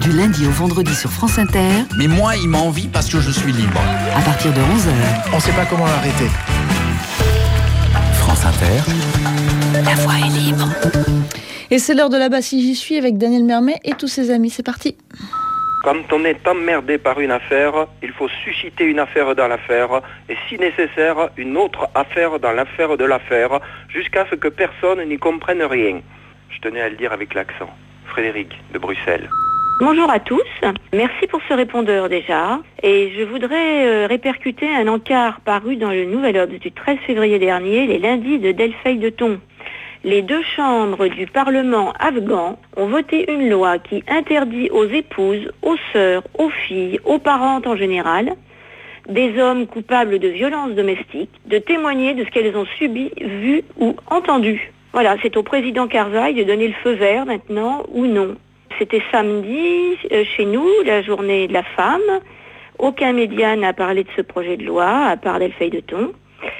Du lundi au vendredi sur France Inter. Mais moi, il m'a envie parce que je suis libre. À partir de 11h. On ne sait pas comment l'arrêter. France Inter. La voix est libre. Et c'est l'heure de la basse si j'y suis avec Daniel Mermet et tous ses amis. C'est parti. Quand on est emmerdé par une affaire, il faut susciter une affaire dans l'affaire et si nécessaire, une autre affaire dans l'affaire de l'affaire jusqu'à ce que personne n'y comprenne rien. Je tenais à le dire avec l'accent. Frédéric de Bruxelles. Bonjour à tous, merci pour ce répondeur déjà. Et je voudrais répercuter un encart paru dans le Nouvel Obs du 13 février dernier, les lundis de Delfeil de Thon. Les deux chambres du Parlement afghan ont voté une loi qui interdit aux épouses, aux sœurs, aux filles, aux parentes en général, des hommes coupables de violences domestiques, de témoigner de ce qu'elles ont subi, vu ou entendu. Voilà, c'est au président Karzai de donner le feu vert maintenant ou non. C'était samedi, chez nous, la journée de la femme. Aucun média n'a parlé de ce projet de loi, à part Delfeil de Thon.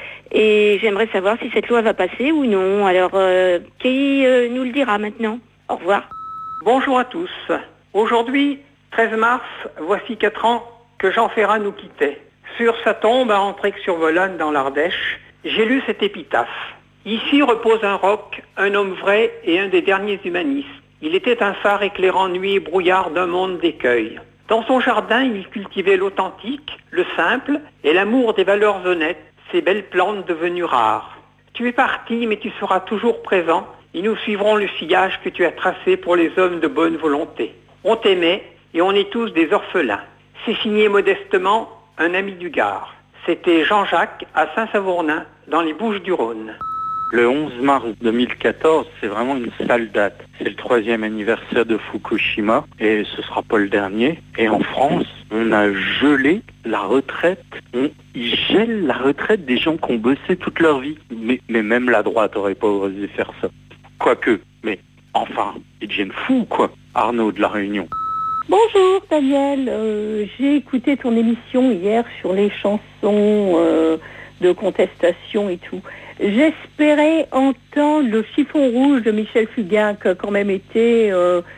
Et j'aimerais savoir si cette loi va passer ou non. Alors, qui nous le dira maintenant? Au revoir. Bonjour à tous. Aujourd'hui, 13 mars, voici 4 ans que Jean Ferrat nous quittait. Sur sa tombe à Entraigue-sur-Volane dans l'Ardèche, j'ai lu cette épitaphe. Ici repose un roc, un homme vrai et un des derniers humanistes. Il était un phare éclairant nuit et brouillard d'un monde d'écueils. Dans son jardin, il cultivait l'authentique, le simple et l'amour des valeurs honnêtes, ces belles plantes devenues rares. Tu es parti, mais tu seras toujours présent et nous suivrons le sillage que tu as tracé pour les hommes de bonne volonté. On t'aimait et on est tous des orphelins. C'est signé modestement un ami du Gard. C'était Jean-Jacques à Saint-Savournin, dans les Bouches-du-Rhône. Le 11 mars 2014, c'est vraiment une sale date. C'est le 3e anniversaire de Fukushima et ce sera pas le dernier. Et en France, on a gelé la retraite. Ils gèlent la retraite des gens qui ont bossé toute leur vie. Mais même la droite aurait pas osé faire ça. Quoique, mais enfin, ils deviennent fous quoi. Arnaud de La Réunion. Bonjour Daniel, j'ai écouté ton émission hier sur les chansons de contestation et tout. J'espérais entendre le chiffon rouge de Michel Fugain qui a quand même été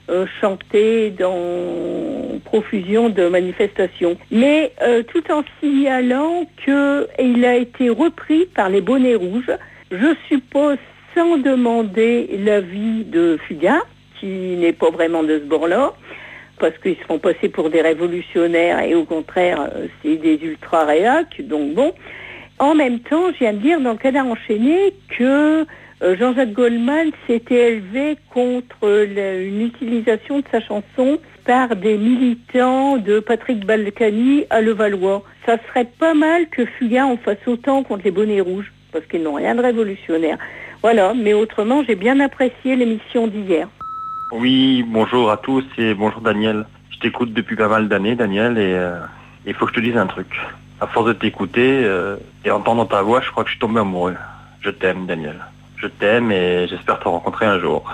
chanté dans profusion de manifestations. Mais tout en signalant qu'il a été repris par les bonnets rouges, je suppose sans demander l'avis de Fugain, qui n'est pas vraiment de ce bord-là, parce qu'ils se font passer pour des révolutionnaires et au contraire, c'est des ultra-réacs, donc bon. En même temps, je viens de dire dans le Canard enchaîné que Jean-Jacques Goldman s'était élevé contre une utilisation de sa chanson par des militants de Patrick Balkany à Levallois. Ça serait pas mal que Fugain en fasse autant contre les bonnets rouges, parce qu'ils n'ont rien de révolutionnaire. Voilà, mais autrement, j'ai bien apprécié l'émission d'hier. Oui, bonjour à tous et bonjour Daniel. Je t'écoute depuis pas mal d'années, Daniel, et il faut que je te dise un truc. À force de t'écouter et entendre ta voix, je crois que je suis tombé amoureux. Je t'aime, Daniel. Je t'aime et j'espère te rencontrer un jour.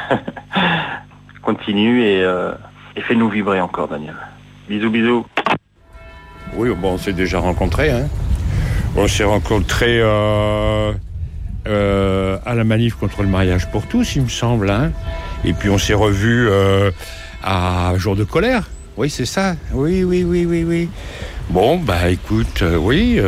Continue et fais-nous vibrer encore, Daniel. Bisous, bisous. Oui, bon, on s'est déjà rencontrés. Hein. On s'est rencontrés à la manif contre le mariage pour tous, il me semble. Hein. Et puis on s'est revus à Jour de colère. Oui, c'est ça. Oui. Bon, bah écoute, oui,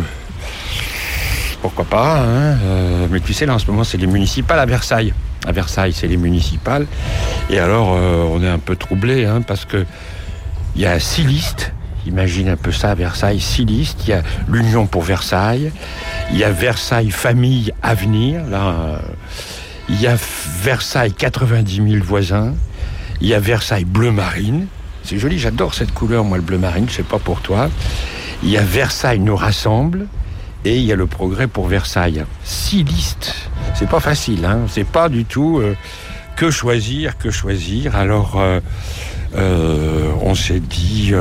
pourquoi pas, hein, mais tu sais, là en ce moment c'est les municipales à Versailles. À Versailles, c'est les municipales. Et alors, on est un peu troublés, hein, parce que il y a 6 listes. Imagine un peu ça à Versailles, 6 listes. Il y a l'Union pour Versailles, il y a Versailles Famille Avenir, là, il y a Versailles 90 000 voisins, il y a Versailles Bleu Marine. C'est joli, j'adore cette couleur, moi, le bleu marine, je sais pas pour toi. Il y a Versailles nous rassemble et il y a le Progrès pour Versailles. 6 listes, c'est pas facile, hein. C'est pas du tout que choisir. Alors, on s'est dit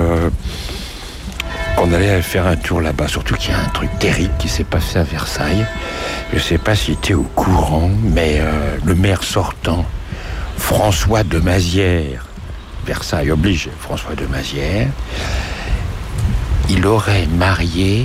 qu'on allait faire un tour là-bas. Surtout qu'il y a un truc terrible qui s'est passé à Versailles. Je sais pas si tu es au courant, mais le maire sortant, François de Mazières, Versailles oblige François de Mazières, il aurait marié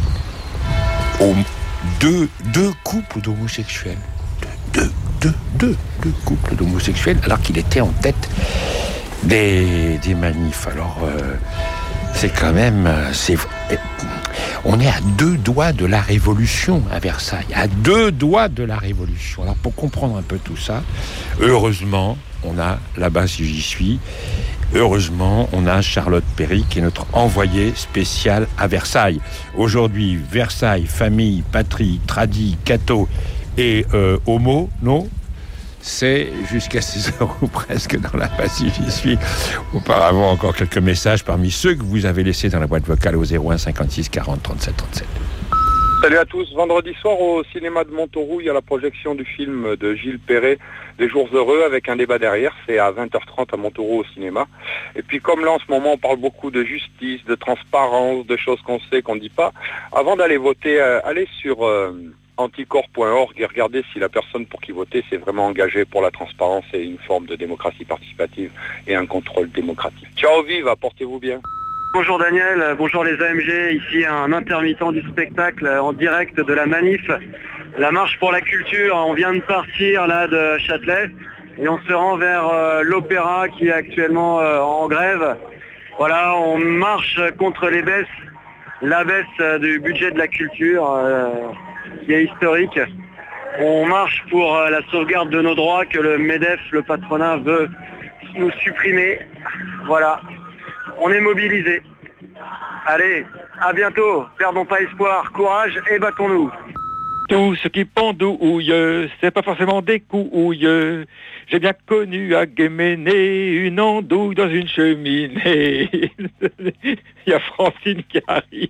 deux couples d'homosexuels. Deux couples d'homosexuels, alors qu'il était en tête Des manifs. Alors, c'est quand même... on est à 2 doigts de la Révolution à Versailles. À 2 doigts de la Révolution. Alors, pour comprendre un peu tout ça, heureusement, on a, là-bas, si j'y suis, heureusement, on a Charlotte Perry, qui est notre envoyée spéciale à Versailles. Aujourd'hui, Versailles, famille, patrie, tradit, catho et homo, non ? C'est jusqu'à 6h ou presque dans la base si j'y suis. Auparavant, encore quelques messages parmi ceux que vous avez laissés dans la boîte vocale au 01 56 40 37 37. Salut à tous. Vendredi soir au cinéma de Montauroux, il y a la projection du film de Gilles Perret, Des Jours Heureux, avec un débat derrière. C'est à 20h30 à Montauroux au cinéma. Et puis comme là en ce moment on parle beaucoup de justice, de transparence, de choses qu'on sait, qu'on ne dit pas, avant d'aller voter, allez sur anticorps.org et regardez si la personne pour qui voter s'est vraiment engagée pour la transparence et une forme de démocratie participative et un contrôle démocratique. Ciao, vive, portez-vous bien. Bonjour Daniel, bonjour les AMG, ici un intermittent du spectacle en direct de la manif, la marche pour la culture. On vient de partir là de Châtelet et on se rend vers l'opéra qui est actuellement en grève. Voilà, on marche contre la baisse du budget de la culture qui est historique. On marche pour la sauvegarde de nos droits que le MEDEF, le patronat, veut nous supprimer. Voilà. On est mobilisés. Allez, à bientôt. Perdons pas espoir. Courage et battons-nous. Tout ce qui pendouille, c'est pas forcément des couilles. J'ai bien connu à Guéméné une andouille dans une cheminée. Il y a Francine qui arrive.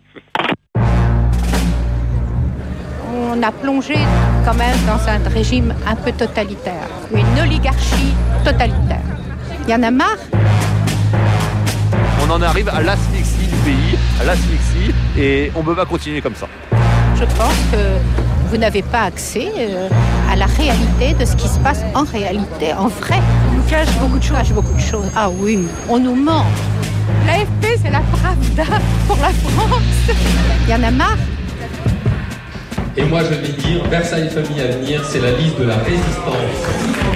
On a plongé quand même dans un régime un peu totalitaire, une oligarchie totalitaire. Il y en a marre. On en arrive à l'asphyxie du pays, à l'asphyxie, et on ne peut pas continuer comme ça. Je pense que vous n'avez pas accès à la réalité de ce qui se passe en réalité, en vrai. On nous cache beaucoup de choses. Ah oui, on nous ment. L'AFP, c'est la Pravda pour la France. Il y en a marre. Et moi, je vais dire, Versailles Famille à venir, c'est la liste de la résistance.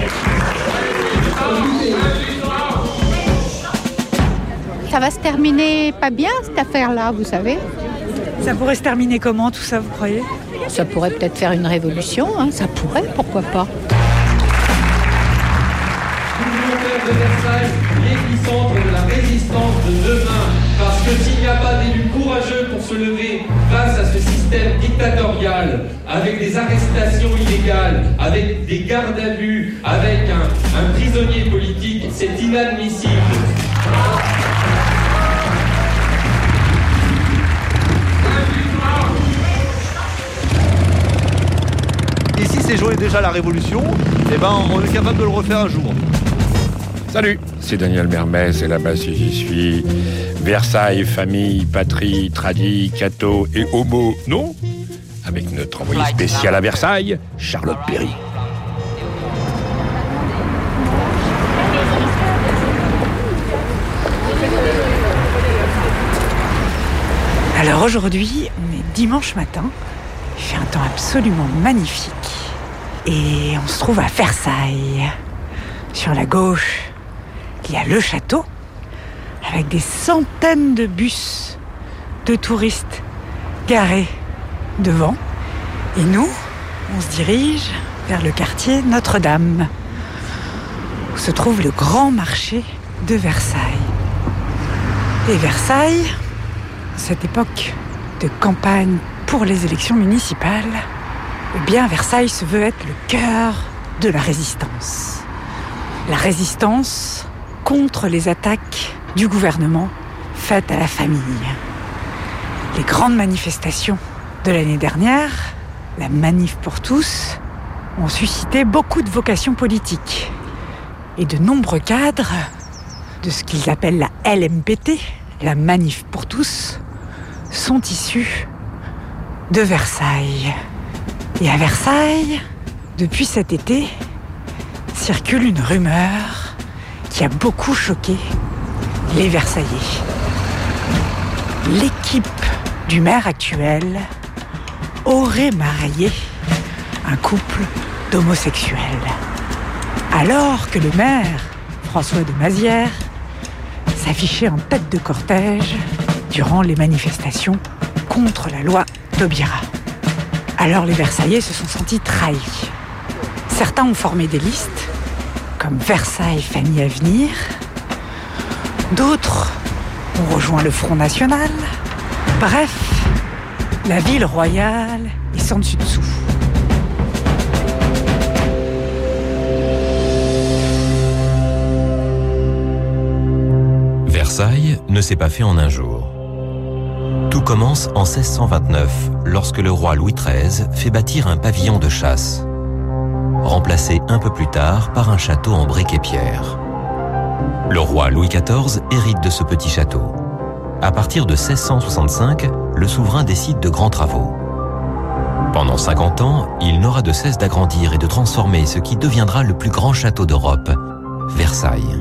Ça va se terminer pas bien, cette affaire-là, vous savez. Ça pourrait se terminer comment, tout ça, vous croyez ? Ça pourrait peut-être faire une révolution, hein. Ça pourrait, pourquoi pas. De Versailles, l'épicentre de la résistance de demain. Parce que s'il n'y a pas d'élus courageux pour se lever face à ce système dictatorial, avec des arrestations illégales, avec des gardes à vue, avec un prisonnier politique, c'est inadmissible. Ici, c'est joué déjà la révolution, et ben on est capable de le refaire un jour. Salut, c'est Daniel Mermez et là-bas si j'y suis. Versailles, famille, patrie, tradit, catho et homo, non ? Avec notre envoyé spécial à Versailles, Charlotte Perry. Alors aujourd'hui, on est dimanche matin. Il fait un temps absolument magnifique. Et on se trouve à Versailles. Sur la gauche, il y a le château, avec des centaines de bus de touristes garés devant. Et nous, on se dirige vers le quartier Notre-Dame, où se trouve le grand marché de Versailles. Et Versailles, cette époque de campagne pour les élections municipales, eh bien Versailles se veut être le cœur de la résistance. La résistance contre les attaques du gouvernement faites à la famille. Les grandes manifestations de l'année dernière, la Manif pour tous, ont suscité beaucoup de vocations politiques. Et de nombreux cadres de ce qu'ils appellent la LMPT, la Manif pour tous, sont issus de Versailles. Et à Versailles, depuis cet été, circule une rumeur qui a beaucoup choqué les Versaillais. L'équipe du maire actuel aurait marié un couple d'homosexuels. Alors que le maire, François de Mazières, s'afficher en tête de cortège durant les manifestations contre la loi Taubira. Alors les Versaillais se sont sentis trahis. Certains ont formé des listes, comme Versailles Famille Avenir. D'autres ont rejoint le Front National. Bref, la ville royale est sans dessus-dessous. Versailles ne s'est pas fait en un jour. Tout commence en 1629, lorsque le roi Louis XIII fait bâtir un pavillon de chasse, remplacé un peu plus tard par un château en briques et pierre. Le roi Louis XIV hérite de ce petit château. À partir de 1665, le souverain décide de grands travaux. Pendant 50 ans, il n'aura de cesse d'agrandir et de transformer ce qui deviendra le plus grand château d'Europe, Versailles.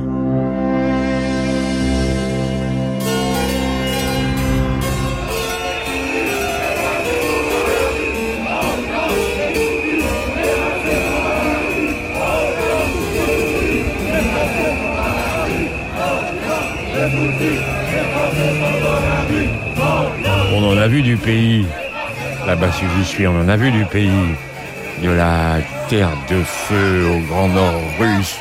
On en a vu du pays. Là-bas, si j'y suis, on en a vu du pays. De la terre de feu au grand nord russe,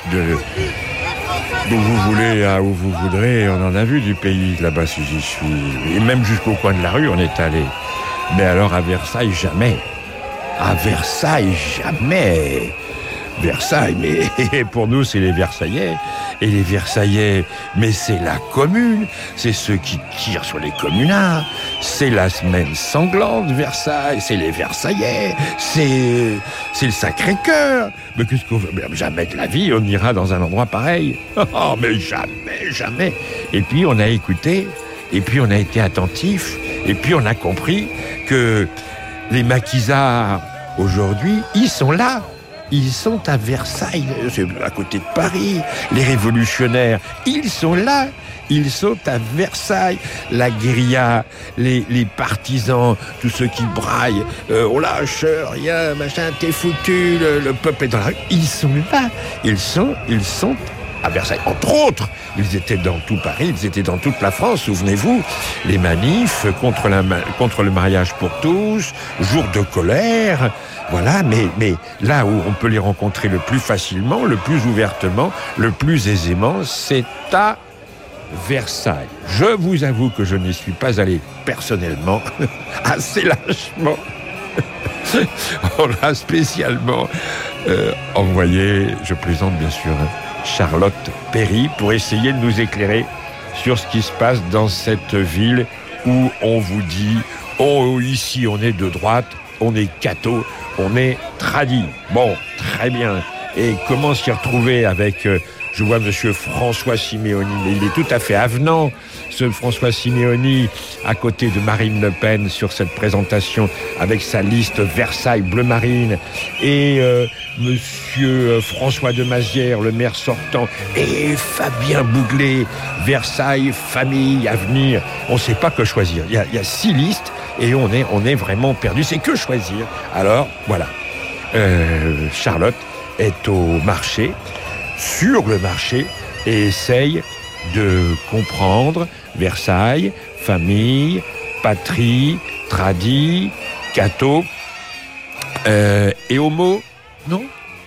d'où vous voulez à où vous voudrez, on en a vu du pays là-bas si j'y suis. Et même jusqu'au coin de la rue, on est allé. Mais alors à Versailles, jamais. À Versailles, jamais. Versailles, mais pour nous, c'est les Versaillais. Et les Versaillais, mais c'est la commune. C'est ceux qui tirent sur les communards. C'est la semaine sanglante, Versailles. C'est les Versaillais. C'est le Sacré-Cœur. Mais qu'est-ce qu'on veut? Jamais de la vie, on ira dans un endroit pareil. Oh, mais jamais, jamais. Et puis, on a écouté. Et puis, on a été attentif. Et puis, on a compris que les maquisards, aujourd'hui, ils sont là. Ils sont à Versailles, c'est à côté de Paris. Les révolutionnaires, ils sont là. Ils sont à Versailles. La guérilla, les partisans, tous ceux qui braillent. On lâche rien, machin, t'es foutu, le peuple est dans la rue. Ils sont là. Ils sont à Versailles. Entre autres, ils étaient dans tout Paris, ils étaient dans toute la France, souvenez-vous. Les manifs contre le mariage pour tous, jour de colère. Voilà, mais là où on peut les rencontrer le plus facilement, le plus ouvertement, le plus aisément, c'est à Versailles. Je vous avoue que je n'y suis pas allé personnellement, assez lâchement. On a spécialement envoyé, je plaisante bien sûr, Charlotte Perry pour essayer de nous éclairer sur ce qui se passe dans cette ville où on vous dit « Oh, ici on est de droite, on est catho, on est tradi. » Bon, très bien. Et comment s'y retrouver avec... je vois monsieur François Siméoni, mais il est tout à fait avenant, ce François Siméoni, à côté de Marine Le Pen, sur cette présentation, avec sa liste Versailles bleu marine, et monsieur François de Mazières, le maire sortant, et Fabien Bouglet, Versailles, famille, avenir. On ne sait pas que choisir. Il y a 6 listes, et on est vraiment perdu. C'est que choisir. Alors, voilà. Charlotte est au marché, sur le marché, et essaye de comprendre Versailles, famille, patrie, tradi, catho, et homo, non?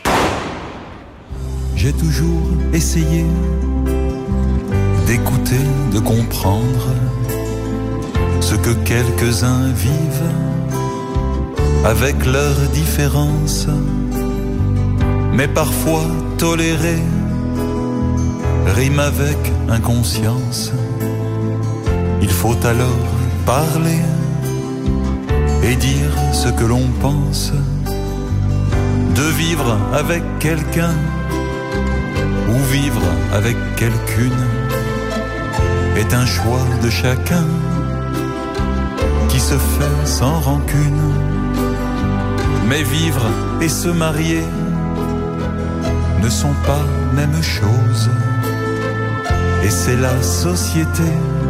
J'ai toujours essayé d'écouter, de comprendre ce que quelques-uns vivent avec leurs différences, mais parfois tolérer rime avec inconscience. Il faut alors parler et dire ce que l'on pense. De vivre avec quelqu'un ou vivre avec quelqu'une est un choix de chacun qui se fait sans rancune. Mais vivre et se marier ne sont pas même chose. Et c'est la société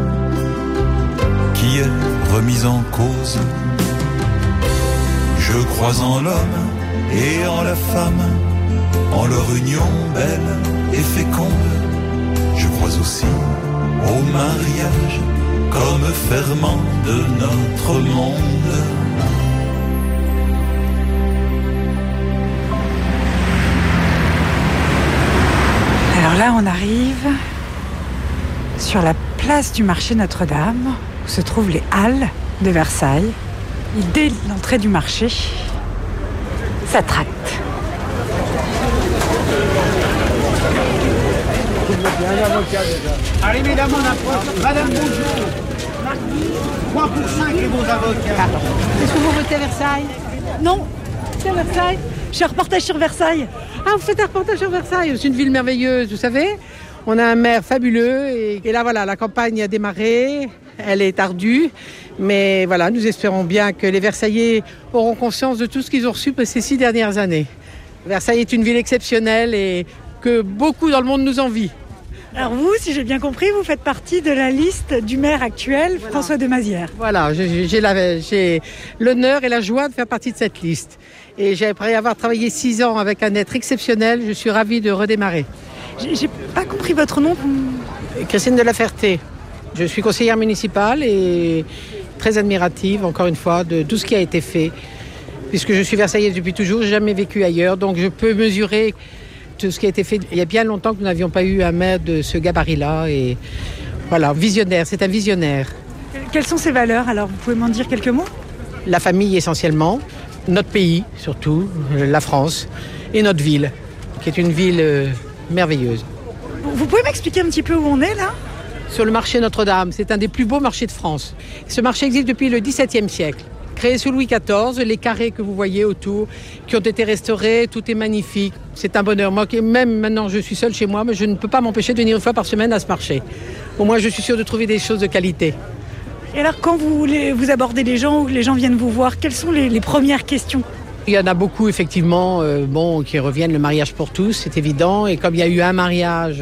qui est remise en cause. Je crois en l'homme et en la femme, en leur union belle et féconde. Je crois aussi au mariage comme ferment de notre monde. Alors là, on arrive sur la place du marché Notre-Dame, où se trouvent les Halles de Versailles. Et dès l'entrée du marché, ça tracte. Allez, mesdames, on approche. Madame, bonjour. 3 pour 5 les bons avocats. Est-ce que vous votez à Versailles? Non, c'est à Versailles. Je fais un reportage sur Versailles. Ah, vous faites un reportage sur Versailles. C'est une ville merveilleuse, vous savez. On a un maire fabuleux et là, voilà, la campagne a démarré. Elle est ardue. Mais voilà, nous espérons bien que les Versaillais auront conscience de tout ce qu'ils ont reçu ces 6 dernières années. Versailles est une ville exceptionnelle et que beaucoup dans le monde nous envient. Alors vous, si j'ai bien compris, vous faites partie de la liste du maire actuel, voilà. François de Mazières. Voilà, j'ai l'honneur et la joie de faire partie de cette liste. Et après avoir travaillé 6 ans avec un être exceptionnel, je suis ravie de redémarrer. J'ai pas compris votre nom. Christine de la Ferté. Je suis conseillère municipale et très admirative, encore une fois, de tout ce qui a été fait. Puisque je suis versaillaise depuis toujours, j'ai jamais vécu ailleurs, donc je peux mesurer tout ce qui a été fait. Il y a bien longtemps que nous n'avions pas eu un maire de ce gabarit-là. Et voilà, visionnaire, c'est un visionnaire. Quelles sont ses valeurs alors? Vous pouvez m'en dire quelques mots? La famille essentiellement, notre pays surtout, la France, et notre ville, qui est une ville merveilleuse. Vous pouvez m'expliquer un petit peu où on est là? Sur le marché Notre-Dame, c'est un des plus beaux marchés de France. Ce marché existe depuis le XVIIe siècle. Créé sous Louis XIV, les carrés que vous voyez autour, qui ont été restaurés, tout est magnifique. C'est un bonheur. Moi, même maintenant, je suis seule chez moi, mais je ne peux pas m'empêcher de venir une fois par semaine à ce marché. Au moins, je suis sûre de trouver des choses de qualité. Et alors, quand vous abordez les gens ou les gens viennent vous voir, quelles sont les premières questions? Il y en a beaucoup, effectivement, qui reviennent. Le mariage pour tous, c'est évident. Et comme il y a eu un mariage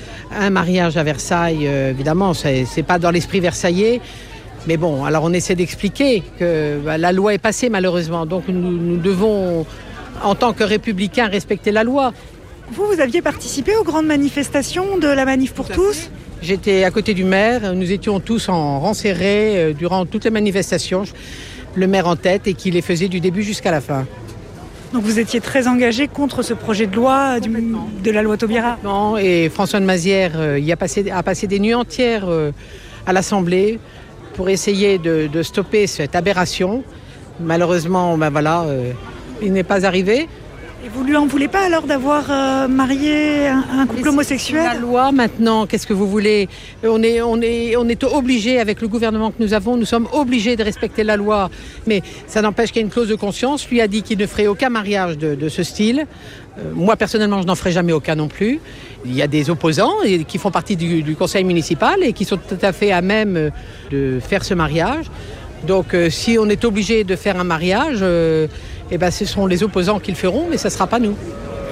à Versailles, évidemment, c'est pas dans l'esprit versaillais. Mais bon, alors on essaie d'expliquer que la loi est passée malheureusement, donc nous devons, en tant que républicains, respecter la loi. Vous aviez participé aux grandes manifestations de la Manif pour tous? J'étais à côté du maire, nous étions tous en rang serré durant toutes les manifestations, le maire en tête et qui les faisait du début jusqu'à la fin. Donc vous étiez très engagé contre ce projet de loi de la loi Taubira? Non, et François de Mazières a passé des nuits entières à l'Assemblée pour essayer de stopper cette aberration. Malheureusement, il n'est pas arrivé. Et vous lui en voulez pas alors d'avoir marié un couple homosexuel? La loi maintenant, qu'est-ce que vous voulez? On est obligé, avec le gouvernement que nous avons, nous sommes obligés de respecter la loi. Mais ça n'empêche qu'il y a une clause de conscience. Lui a dit qu'il ne ferait aucun mariage de ce style. Moi, personnellement, je n'en ferai jamais aucun non plus. Il y a des opposants qui font partie du conseil municipal et qui sont tout à fait à même de faire ce mariage. Donc, si on est obligé de faire un mariage, ce sont les opposants qui le feront, mais ça ne sera pas nous.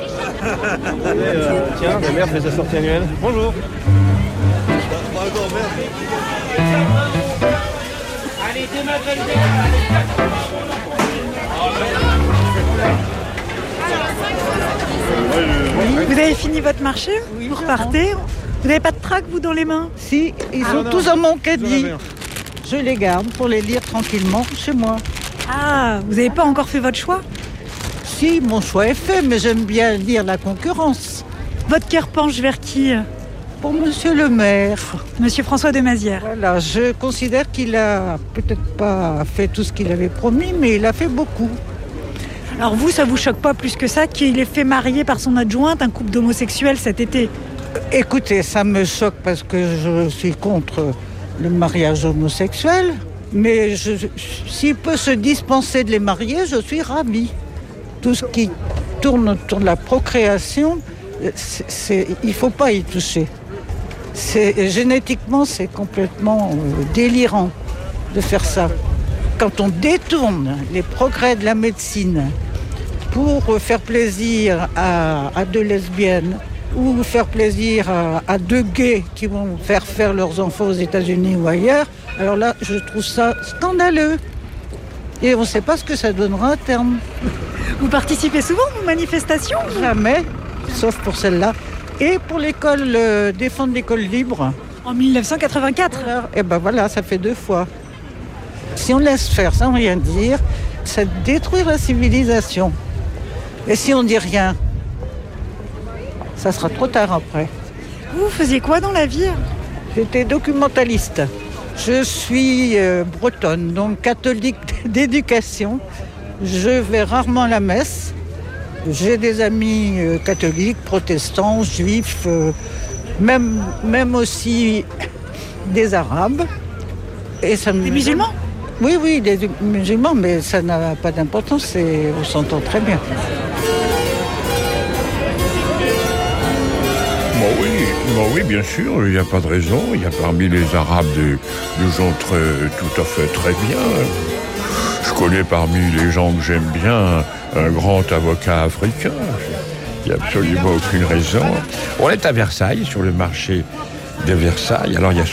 Tiens, la mère fait sa sortie annuelle. Bonjour. Allez, Vous avez fini votre marché? Vous repartez? Vous n'avez pas de trac, vous, dans les mains? Si, ils sont tous dans mon caddie. Je les garde pour les lire tranquillement chez moi. Ah, vous n'avez pas encore fait votre choix? Si, mon choix est fait, mais j'aime bien lire la concurrence. Votre cœur penche vers qui? Pour monsieur le maire. Monsieur François de Mazières. Voilà, je considère qu'il a peut-être pas fait tout ce qu'il avait promis, mais il a fait beaucoup. Alors vous, ça vous choque pas plus que ça qu'il ait fait marier par son adjointe un couple d'homosexuels cet été? Écoutez, ça me choque parce que je suis contre le mariage homosexuel. Mais s'il peut se dispenser de les marier, je suis ravie. Tout ce qui tourne autour de la procréation, il ne faut pas y toucher. Génétiquement, c'est complètement délirant de faire ça. Quand on détourne les progrès de la médecine pour faire plaisir à deux lesbiennes ou faire plaisir à deux gays qui vont faire leurs enfants aux États-Unis ou ailleurs, alors là, je trouve ça scandaleux. Et on ne sait pas ce que ça donnera à terme. Vous participez souvent aux manifestations? Jamais, sauf pour celle-là. Et pour l'école, défendre l'école libre, En 1984. Et ben voilà, ça fait 2 fois. Si on laisse faire sans rien dire, ça détruit la civilisation. Et si on dit rien, ça sera trop tard après. Vous faisiez quoi dans la vie? J'étais documentaliste. Je suis bretonne, donc catholique d'éducation. Je vais rarement à la messe. J'ai des amis catholiques, protestants, juifs, même aussi des arabes. Et ça des musulmans? Oui, des musulmans, mais ça n'a pas d'importance, on s'entend très bien. Oui, bien sûr, il n'y a pas de raison. Il y a parmi les Arabes des gens tout à fait très bien. Je connais parmi les gens que j'aime bien un grand avocat africain. Il n'y a absolument aucune raison. On est à Versailles, sur le marché de Versailles. Alors il y a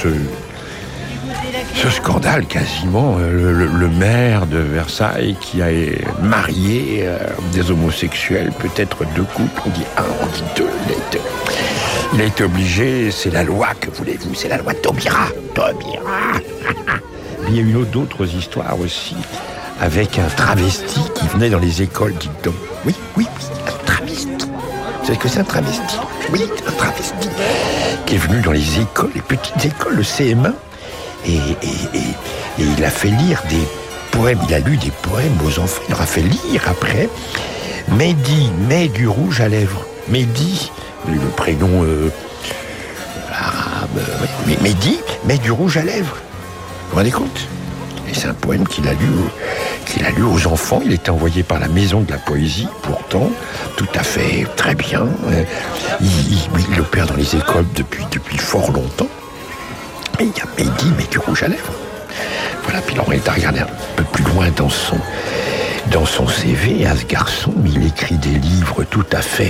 ce scandale quasiment, le maire de Versailles qui a marié des homosexuels, peut-être 2 couples, on dit 1, on dit 2, il a été obligé, c'est la loi, que voulez-vous, c'est la loi Taubira. Il y a eu d'autres histoires aussi, avec un travesti qui venait dans les écoles, dites donc. Oui, un travesti. Vous savez ce que c'est un travesti? Oui, un travesti qui est venu dans les écoles, les petites écoles, le CM1, et il a fait lire des poèmes, il a lu des poèmes aux enfants, il leur a fait lire après. Mehdi, met du rouge à lèvres. Mehdi, le prénom arabe, Mehdi, met du rouge à lèvres. Vous vous rendez compte? Et c'est un poème qu'il a lu aux enfants. Il était envoyé par la Maison de la Poésie, pourtant, tout à fait très bien. Il opère dans les écoles depuis fort longtemps. Et il y a Mehdi, met du rouge à lèvres. Voilà, puis on est à regarder un peu plus loin dans son CV, à ce garçon, il écrit des livres tout à fait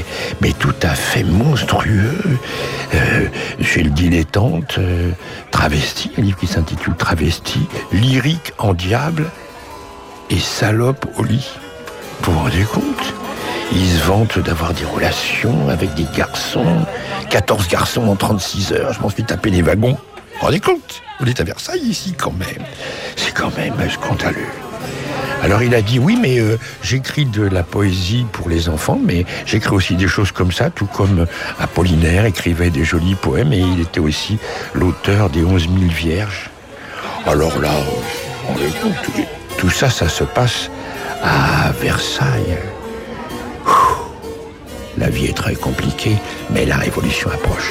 monstrueux. Chez le Dilettante, Travesti, un livre qui s'intitule Travesti, lyrique en diable et salope au lit. Vous vous rendez compte? Il se vante d'avoir des relations avec des garçons, 14 garçons en 36 heures, je m'en suis tapé les wagons. Vous vous rendez compte? On est à Versailles ici quand même. C'est quand même scandaleux. Alors il a dit oui, mais j'écris de la poésie pour les enfants, mais j'écris aussi des choses comme ça, tout comme Apollinaire écrivait des jolis poèmes, et il était aussi l'auteur des 11 000 vierges. Alors là, tout ça se passe à Versailles. La vie est très compliquée, mais la révolution approche.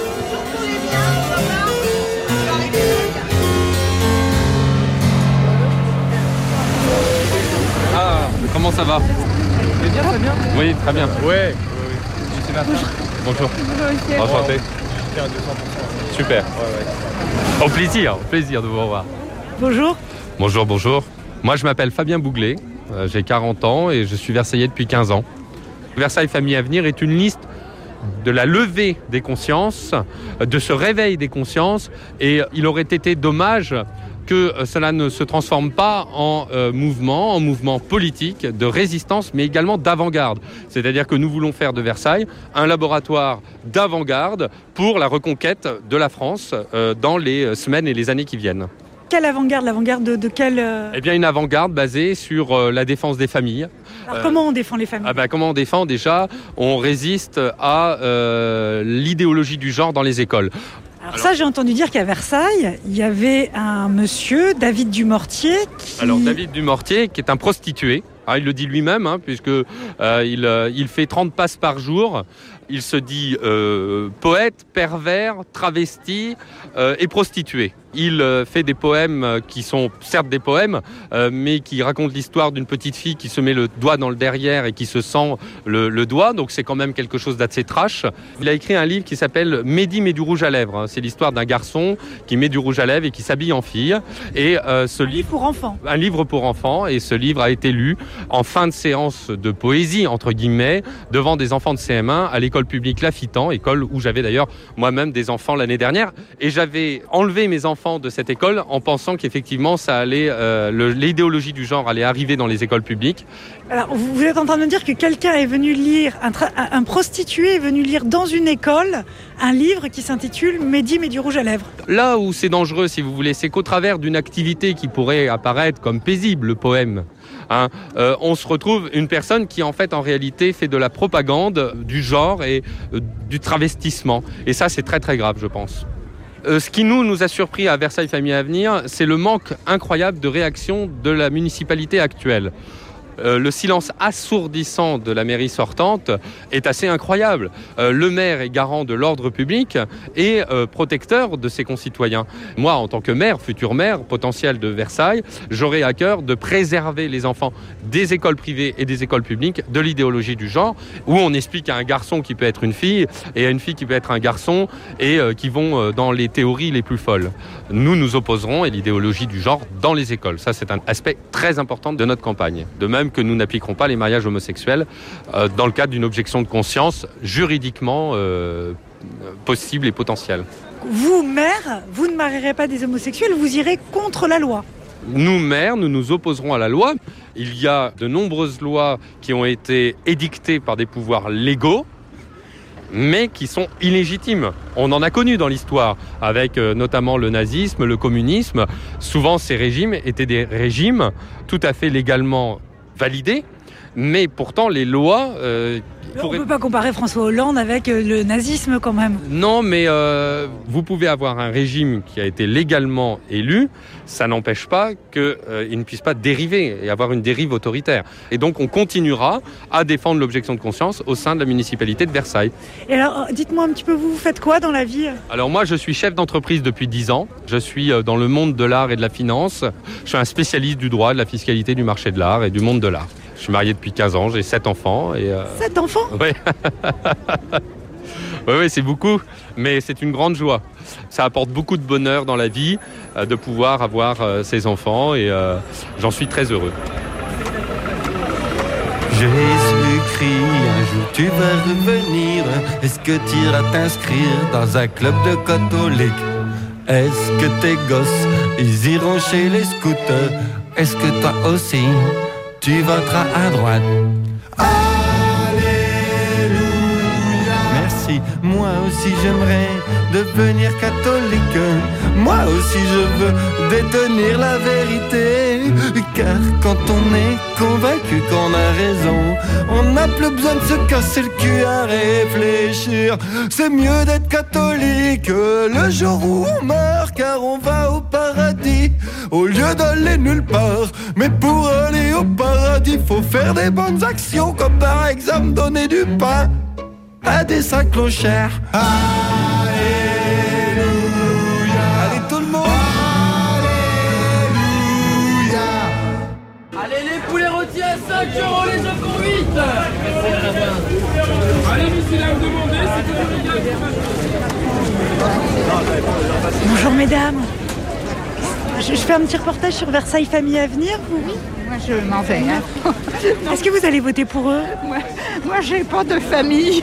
Comment ça va? Bien, très bien. Oui, très bien. Ouais. Bonjour. Enchanté. Super. Au plaisir de vous revoir. Bonjour. Bonjour. Moi, je m'appelle Fabien Bouglet, j'ai 40 ans et je suis versaillais depuis 15 ans. Versailles Famille Avenir est une liste de la levée des consciences, de ce réveil des consciences, et il aurait été dommage que cela ne se transforme pas en mouvement politique de résistance, mais également d'avant-garde. C'est-à-dire que nous voulons faire de Versailles un laboratoire d'avant-garde pour la reconquête de la France dans les semaines et les années qui viennent. Quelle avant-garde? L'avant-garde de quelle... Eh bien, une avant-garde basée sur la défense des familles. Alors, comment on défend les familles? Comment on défend? Déjà, on résiste à l'idéologie du genre dans les écoles. Alors ça, j'ai entendu dire qu'à Versailles, il y avait un monsieur, David Dumortier, qui... Alors, David Dumortier, qui est un prostitué. Il le dit lui-même, puisque il fait 30 passes par jour. Il se dit poète, pervers, travesti et prostitué. Il fait des poèmes qui sont certes des poèmes, mais qui racontent l'histoire d'une petite fille qui se met le doigt dans le derrière et qui se sent le doigt. Donc c'est quand même quelque chose d'assez trash. Il a écrit un livre qui s'appelle Mehdi met du rouge à lèvres. C'est l'histoire d'un garçon qui met du rouge à lèvres et qui s'habille en fille. Et livre pour enfants. Un livre pour enfants. Et ce livre a été lu en fin de séance de poésie, entre guillemets, devant des enfants de CM1 à l'école publique Lafitan, école où j'avais d'ailleurs moi-même des enfants l'année dernière. Et j'avais enlevé mes enfants enfants de cette école en pensant qu'effectivement ça allait, l'idéologie du genre allait arriver dans les écoles publiques. Alors, vous êtes en train de me dire que quelqu'un est venu lire, un prostitué est venu lire dans une école un livre qui s'intitule « Mehdi met du rouge à lèvres ». Là où c'est dangereux, si vous voulez, c'est qu'au travers d'une activité qui pourrait apparaître comme paisible, le poème, on se retrouve une personne qui en fait en réalité fait de la propagande du genre et du travestissement. Et ça c'est très très grave, je pense. Ce qui nous a surpris à Versailles Famille Avenir, c'est le manque incroyable de réaction de la municipalité actuelle. Le silence assourdissant de la mairie sortante est assez incroyable. Le maire est garant de l'ordre public et protecteur de ses concitoyens. Moi, en tant que maire, futur maire potentiel de Versailles, j'aurais à cœur de préserver les enfants des écoles privées et des écoles publiques de l'idéologie du genre, où on explique à un garçon qui peut être une fille et à une fille qui peut être un garçon et qui vont dans les théories les plus folles. Nous opposerons à l'idéologie du genre dans les écoles. Ça, c'est un aspect très important de notre campagne. De même que nous n'appliquerons pas les mariages homosexuels dans le cadre d'une objection de conscience juridiquement possible et potentielle. Vous, maire, vous ne marierez pas des homosexuels, vous irez contre la loi. Nous, maires, nous nous opposerons à la loi. Il y a de nombreuses lois qui ont été édictées par des pouvoirs légaux, mais qui sont illégitimes. On en a connu dans l'histoire, avec notamment le nazisme, le communisme. Souvent, ces régimes étaient des régimes tout à fait légalement validés, mais pourtant les lois... On ne peut pas comparer François Hollande avec le nazisme quand même. Non, mais vous pouvez avoir un régime qui a été légalement élu, ça n'empêche pas qu'il ne puisse pas dériver et avoir une dérive autoritaire. Et donc on continuera à défendre l'objection de conscience au sein de la municipalité de Versailles. Et alors, dites-moi un petit peu, vous faites quoi dans la vie ? Alors moi, je suis chef d'entreprise depuis 10 ans. Je suis dans le monde de l'art et de la finance. Je suis un spécialiste du droit, de la fiscalité, du marché de l'art et du monde de l'art. Je suis marié depuis 15 ans, j'ai 7 enfants. 7 enfants ? Oui. Oui, c'est beaucoup, mais c'est une grande joie. Ça apporte beaucoup de bonheur dans la vie de pouvoir avoir ses enfants et j'en suis très heureux. Jésus-Christ, un jour tu vas revenir. Est-ce que tu iras t'inscrire dans un club de catholiques? Est-ce que tes gosses, ils iront chez les scouts? Est-ce que toi aussi, tu voteras à droite? Moi aussi j'aimerais devenir catholique. Moi aussi je veux détenir la vérité. Car quand on est convaincu qu'on a raison, on n'a plus besoin de se casser le cul à réfléchir. C'est mieux d'être catholique le jour où on meurt, car on va au paradis au lieu d'aller nulle part. Mais pour aller au paradis, faut faire des bonnes actions, comme par exemple donner du pain à des sacs clochers. Alléluia. Allez tout le monde. Alléluia. Allez les poulets rôtis à 5 €, les œufs pour 8. Allez messieurs, là vous demandez si Bonjour mesdames. Je fais un petit reportage sur Versailles Famille Avenir, vous? Oui, moi je m'en vais. Hein. Est-ce que vous allez voter pour eux? Moi j'ai pas de famille.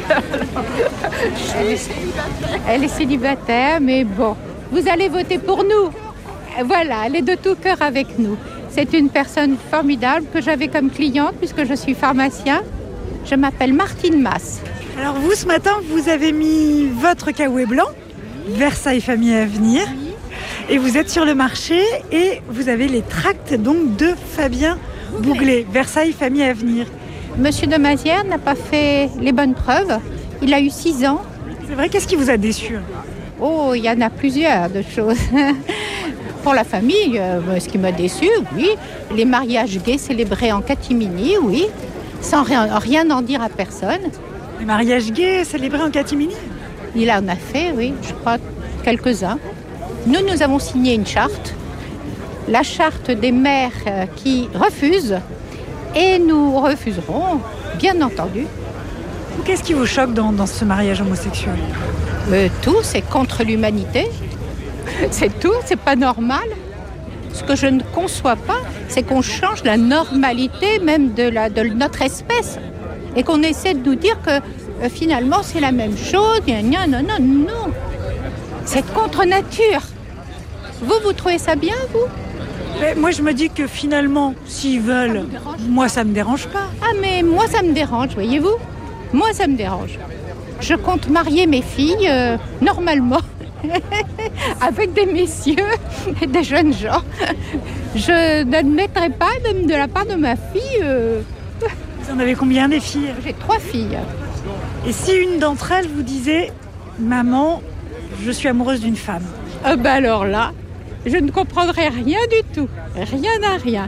Elle est célibataire, mais bon. Vous allez voter pour nous. Voilà, elle est de tout cœur avec nous. C'est une personne formidable que j'avais comme cliente puisque je suis pharmacien. Je m'appelle Martine Masse. Alors vous, ce matin, vous avez mis votre caouet blanc, Versailles Famille Avenir. Et vous êtes sur le marché et vous avez les tracts donc de Fabien Bouglet, Versailles Famille Avenir. Monsieur de Mazières n'a pas fait les bonnes preuves. Il a eu 6 ans. C'est vrai, qu'est-ce qui vous a déçu? Oh, il y en a plusieurs de choses. Pour la famille, ce qui m'a déçu, oui. Les mariages gays célébrés en catimini, oui. Sans rien en dire à personne. Les mariages gays célébrés en catimini? Il en a fait, oui, je crois, quelques-uns. Nous avons signé une charte, la charte des maires qui refusent, et nous refuserons, bien entendu. Qu'est-ce qui vous choque dans ce mariage homosexuel? Tout, c'est contre l'humanité, c'est tout, c'est pas normal. Ce que je ne conçois pas, c'est qu'on change la normalité même de notre espèce, et qu'on essaie de nous dire que finalement c'est la même chose, non. C'est contre nature. Vous trouvez ça bien, vous? Mais moi, je me dis que finalement, s'ils veulent, moi, ça me dérange pas. Ah, mais moi, ça me dérange, voyez-vous. Moi, ça me dérange. Je compte marier mes filles, normalement, avec des messieurs et des jeunes gens. Je n'admettrai pas, même de la part de ma fille... Vous en avez combien, des filles? J'ai 3 filles. Et si une d'entre elles vous disait « Maman, je suis amoureuse d'une femme », alors là, je ne comprendrai rien du tout. Rien à rien.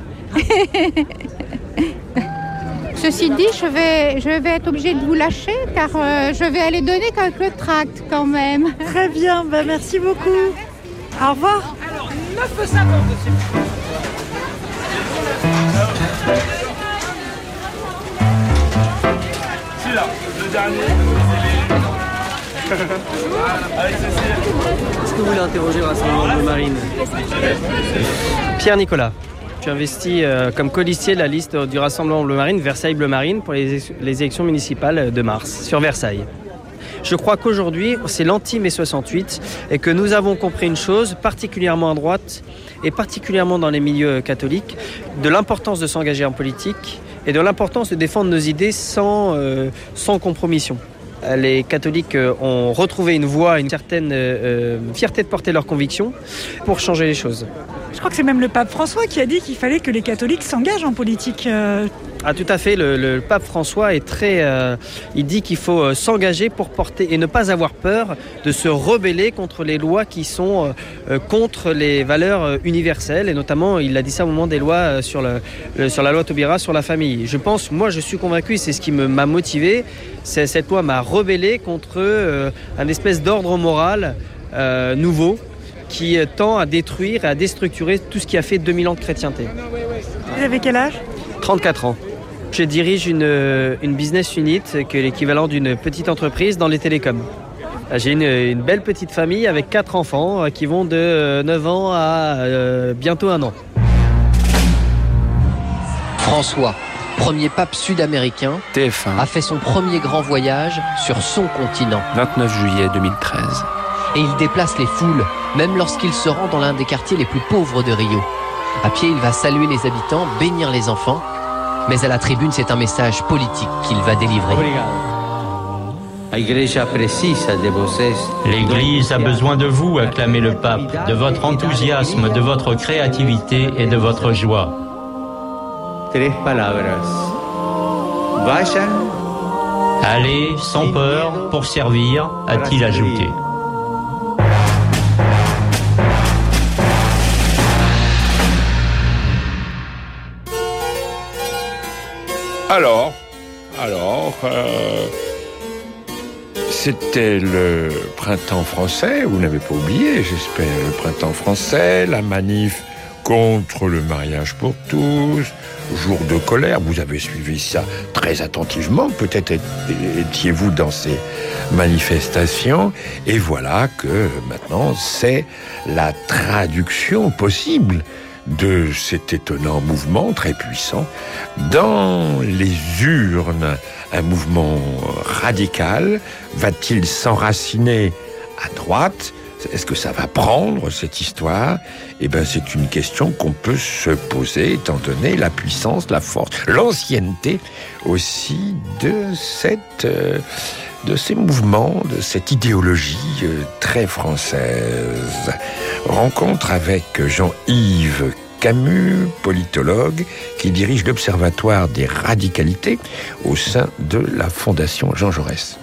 Ceci dit, je vais être obligée de vous lâcher car je vais aller donner quelques tracts quand même. Très bien, merci beaucoup. Au revoir. Alors, 9,50 dessus. Celui-là, le dernier. Avec Cécile. Est-ce que vous voulez interroger le Rassemblement Bleu Marine? Pierre Nicolas. Je suis investi comme colistier de la liste du Rassemblement Bleu Marine, Versailles Bleu Marine, pour les élections municipales de mars, sur Versailles. Je crois qu'aujourd'hui, c'est l'anti-mai 68 et que nous avons compris une chose, particulièrement à droite et particulièrement dans les milieux catholiques, de l'importance de s'engager en politique et de l'importance de défendre nos idées sans compromission. Les catholiques ont retrouvé une voie, une certaine fierté de porter leurs convictions pour changer les choses. Je crois que c'est même le pape François qui a dit qu'il fallait que les catholiques s'engagent en politique. Ah, tout à fait. Le pape François est très... il dit qu'il faut s'engager pour porter et ne pas avoir peur de se rebeller contre les lois qui sont contre les valeurs universelles. Et notamment, il a dit ça au moment des lois sur la loi Taubira sur la famille. Je suis convaincu, c'est ce qui m'a motivé. Cette loi m'a rebellé contre un espèce d'ordre moral nouveau qui tend à détruire et à déstructurer tout ce qui a fait 2000 ans de chrétienté. Vous avez quel âge? 34 ans. Je dirige une business unit, qui est l'équivalent d'une petite entreprise dans les télécoms. J'ai une belle petite famille avec 4 enfants qui vont de 9 ans à bientôt 1 an. François, premier pape sud-américain, TF1 a fait son premier grand voyage sur son continent. 29 juillet 2013. Et il déplace les foules, même lorsqu'il se rend dans l'un des quartiers les plus pauvres de Rio. À pied, il va saluer les habitants, bénir les enfants. Mais à la tribune, c'est un message politique qu'il va délivrer. L'Église a besoin de vous, acclamez le pape, de votre enthousiasme, de votre créativité et de votre joie. Allez, sans peur, pour servir, a-t-il ajouté. C'était le printemps français, vous n'avez pas oublié, j'espère, le printemps français, la manif contre le mariage pour tous, jour de colère, vous avez suivi ça très attentivement, peut-être étiez-vous dans ces manifestations, et voilà que maintenant c'est la traduction possible de cet étonnant mouvement très puissant dans les urnes. Un mouvement radical va-t-il s'enraciner à droite? Est-ce que ça va prendre cette histoire? C'est une question qu'on peut se poser étant donné la puissance, la force, l'ancienneté aussi de ces mouvements, de cette idéologie très française. Rencontre avec Jean-Yves Camus, politologue, qui dirige l'Observatoire des radicalités au sein de la Fondation Jean Jaurès.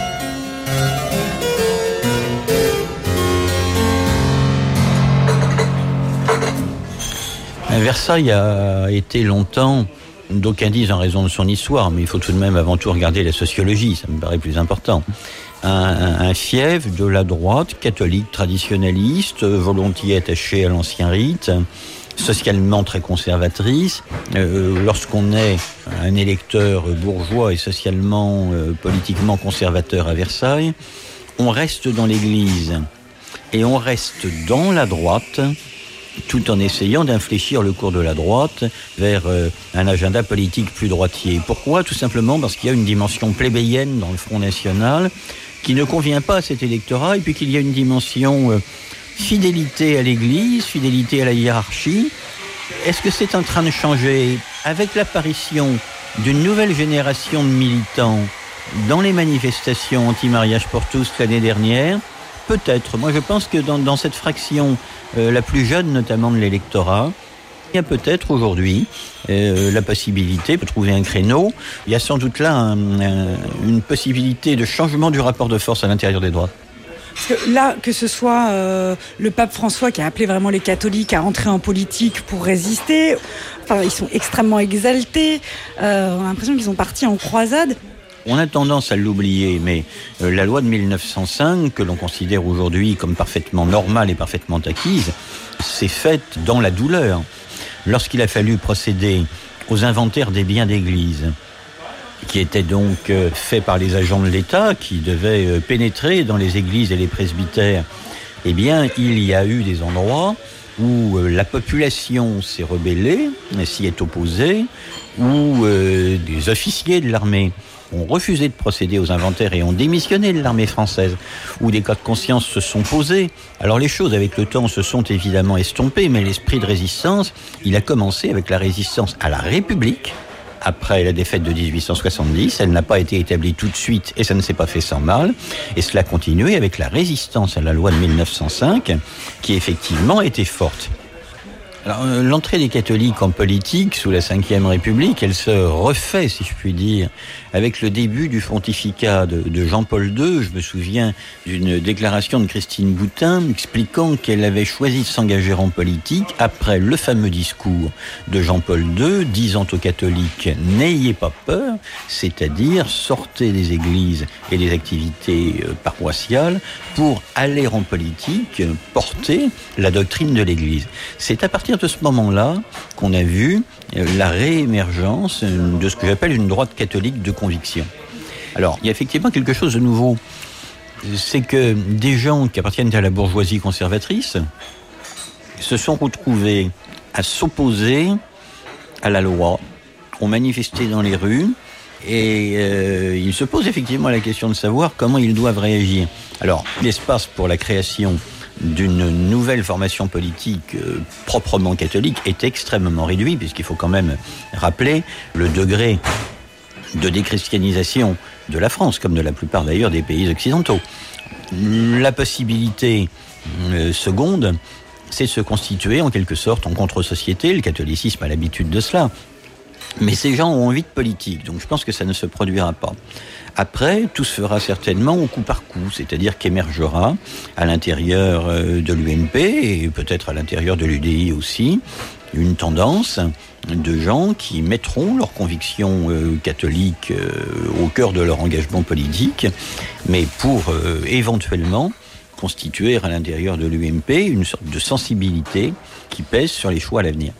Versailles a été longtemps, d'aucuns disent en raison de son histoire, mais il faut tout de même avant tout regarder la sociologie, ça me paraît plus important. Un fief de la droite, catholique, traditionnaliste, volontiers attaché à l'ancien rite, socialement très conservatrice. Lorsqu'on est un électeur bourgeois et socialement, politiquement conservateur à Versailles, on reste dans l'Église et on reste dans la droite, tout en essayant d'infléchir le cours de la droite vers un agenda politique plus droitier. Pourquoi? Tout simplement parce qu'il y a une dimension plébéienne dans le Front National qui ne convient pas à cet électorat, et puis qu'il y a une dimension Fidélité à l'Église, fidélité à la hiérarchie. Est-ce que c'est en train de changer avec l'apparition d'une nouvelle génération de militants dans les manifestations anti-mariage pour tous l'année dernière? Peut-être. Moi, je pense que dans cette fraction la plus jeune, notamment de l'électorat, il y a peut-être aujourd'hui la possibilité de trouver un créneau. Il y a sans doute là une possibilité de changement du rapport de force à l'intérieur des droites. Parce que là, que ce soit le pape François qui a appelé vraiment les catholiques à entrer en politique pour résister, enfin, ils sont extrêmement exaltés, on a l'impression qu'ils sont partis en croisade. On a tendance à l'oublier, mais la loi de 1905, que l'on considère aujourd'hui comme parfaitement normale et parfaitement acquise, s'est faite dans la douleur. Lorsqu'il a fallu procéder aux inventaires des biens d'église, qui étaient donc faits par les agents de l'État, qui devaient pénétrer dans les églises et les presbytères, eh bien, il y a eu des endroits où la population s'est rebellée, s'y est opposée, où des officiers de l'armée ont refusé de procéder aux inventaires et ont démissionné de l'armée française, où des cas de conscience se sont posés. Alors les choses, avec le temps, se sont évidemment estompées, mais l'esprit de résistance, il a commencé avec la résistance à la République. Après la défaite de 1870, elle n'a pas été établie tout de suite et ça ne s'est pas fait sans mal. Et cela a continué avec la résistance à la loi de 1905, qui effectivement était forte. Alors, l'entrée des catholiques en politique sous la Ve République, elle se refait, si je puis dire, avec le début du pontificat de Jean-Paul II. Je me souviens d'une déclaration de Christine Boutin expliquant qu'elle avait choisi de s'engager en politique après le fameux discours de Jean-Paul II, disant aux catholiques « N'ayez pas peur », c'est-à-dire sortez des églises et des activités paroissiales pour aller en politique, porter la doctrine de l'Église. C'est à partir de ce moment-là qu'on a vu la réémergence de ce que j'appelle une droite catholique de conviction. Alors, il y a effectivement quelque chose de nouveau. C'est que des gens qui appartiennent à la bourgeoisie conservatrice se sont retrouvés à s'opposer à la loi, ont manifesté dans les rues, et ils se posent effectivement la question de savoir comment ils doivent réagir. Alors, l'espace pour la création d'une nouvelle formation politique proprement catholique est extrêmement réduit, puisqu'il faut quand même rappeler le degré de déchristianisation de la France, comme de la plupart d'ailleurs des pays occidentaux. La possibilité seconde, c'est de se constituer en quelque sorte en contre-société. Le catholicisme a l'habitude de cela. Mais ces gens ont envie de politique, donc je pense que ça ne se produira pas. Après, tout se fera certainement au coup par coup, c'est-à-dire qu'émergera à l'intérieur de l'UMP et peut-être à l'intérieur de l'UDI aussi, une tendance de gens qui mettront leurs convictions catholiques au cœur de leur engagement politique, mais pour éventuellement constituer à l'intérieur de l'UMP une sorte de sensibilité qui pèse sur les choix à l'avenir.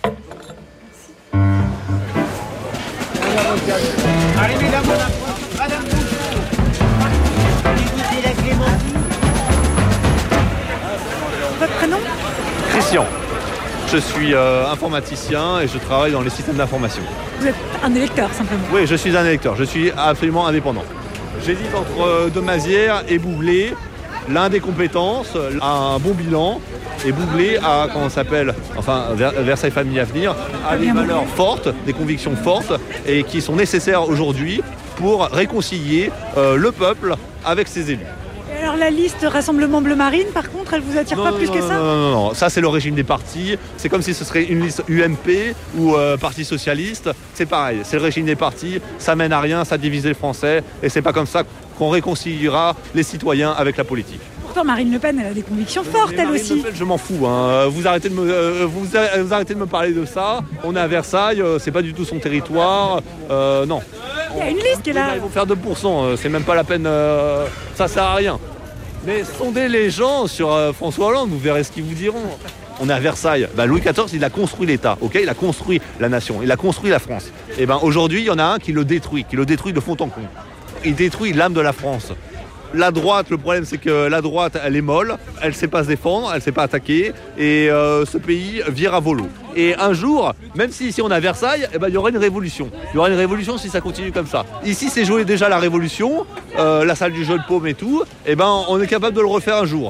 Votre prénom ? Christian. Je suis informaticien et je travaille dans les systèmes d'information. Vous êtes un électeur, simplement ? Oui, je suis un électeur. Je suis absolument indépendant. J'hésite entre Demazière et Boublé. L'un des compétences a un bon bilan et Boublé a, comment ça s'appelle, enfin Versailles Famille Avenir, a des valeurs fortes, des convictions fortes et qui sont nécessaires aujourd'hui pour réconcilier le peuple avec ses élus. Et alors la liste Rassemblement Bleu Marine, par contre, elle vous attire pas plus que ça ? Non, ça c'est le régime des partis. C'est comme si ce serait une liste UMP ou Parti Socialiste. C'est pareil, c'est le régime des partis. Ça mène à rien, ça divise les Français et c'est pas comme ça qu'on réconciliera les citoyens avec la politique. Pourtant, Marine Le Pen, elle a des convictions fortes, elle aussi. Le Pen, je m'en fous. Hein. Vous arrêtez de me parler de ça. On est à Versailles, c'est pas du tout son territoire. Non. Il y a une liste qui est là. Ils vont faire 2%, c'est même pas la peine. Ça sert à rien. Mais sondez les gens sur François Hollande, vous verrez ce qu'ils vous diront. On est à Versailles. Louis XIV, il a construit l'État, ok ? Il a construit la nation, il a construit la France. Et aujourd'hui, il y en a un qui le détruit de fond en comble. Il détruit l'âme de la France. La droite, le problème c'est que la droite, elle est molle, elle sait pas se défendre, elle sait pas attaquer, et ce pays vire à volo. Et un jour, même si ici on est à Versailles, il y aura une révolution. Il y aura une révolution si ça continue comme ça. Ici c'est joué déjà la révolution, la salle du jeu de paume et tout, on est capable de le refaire un jour.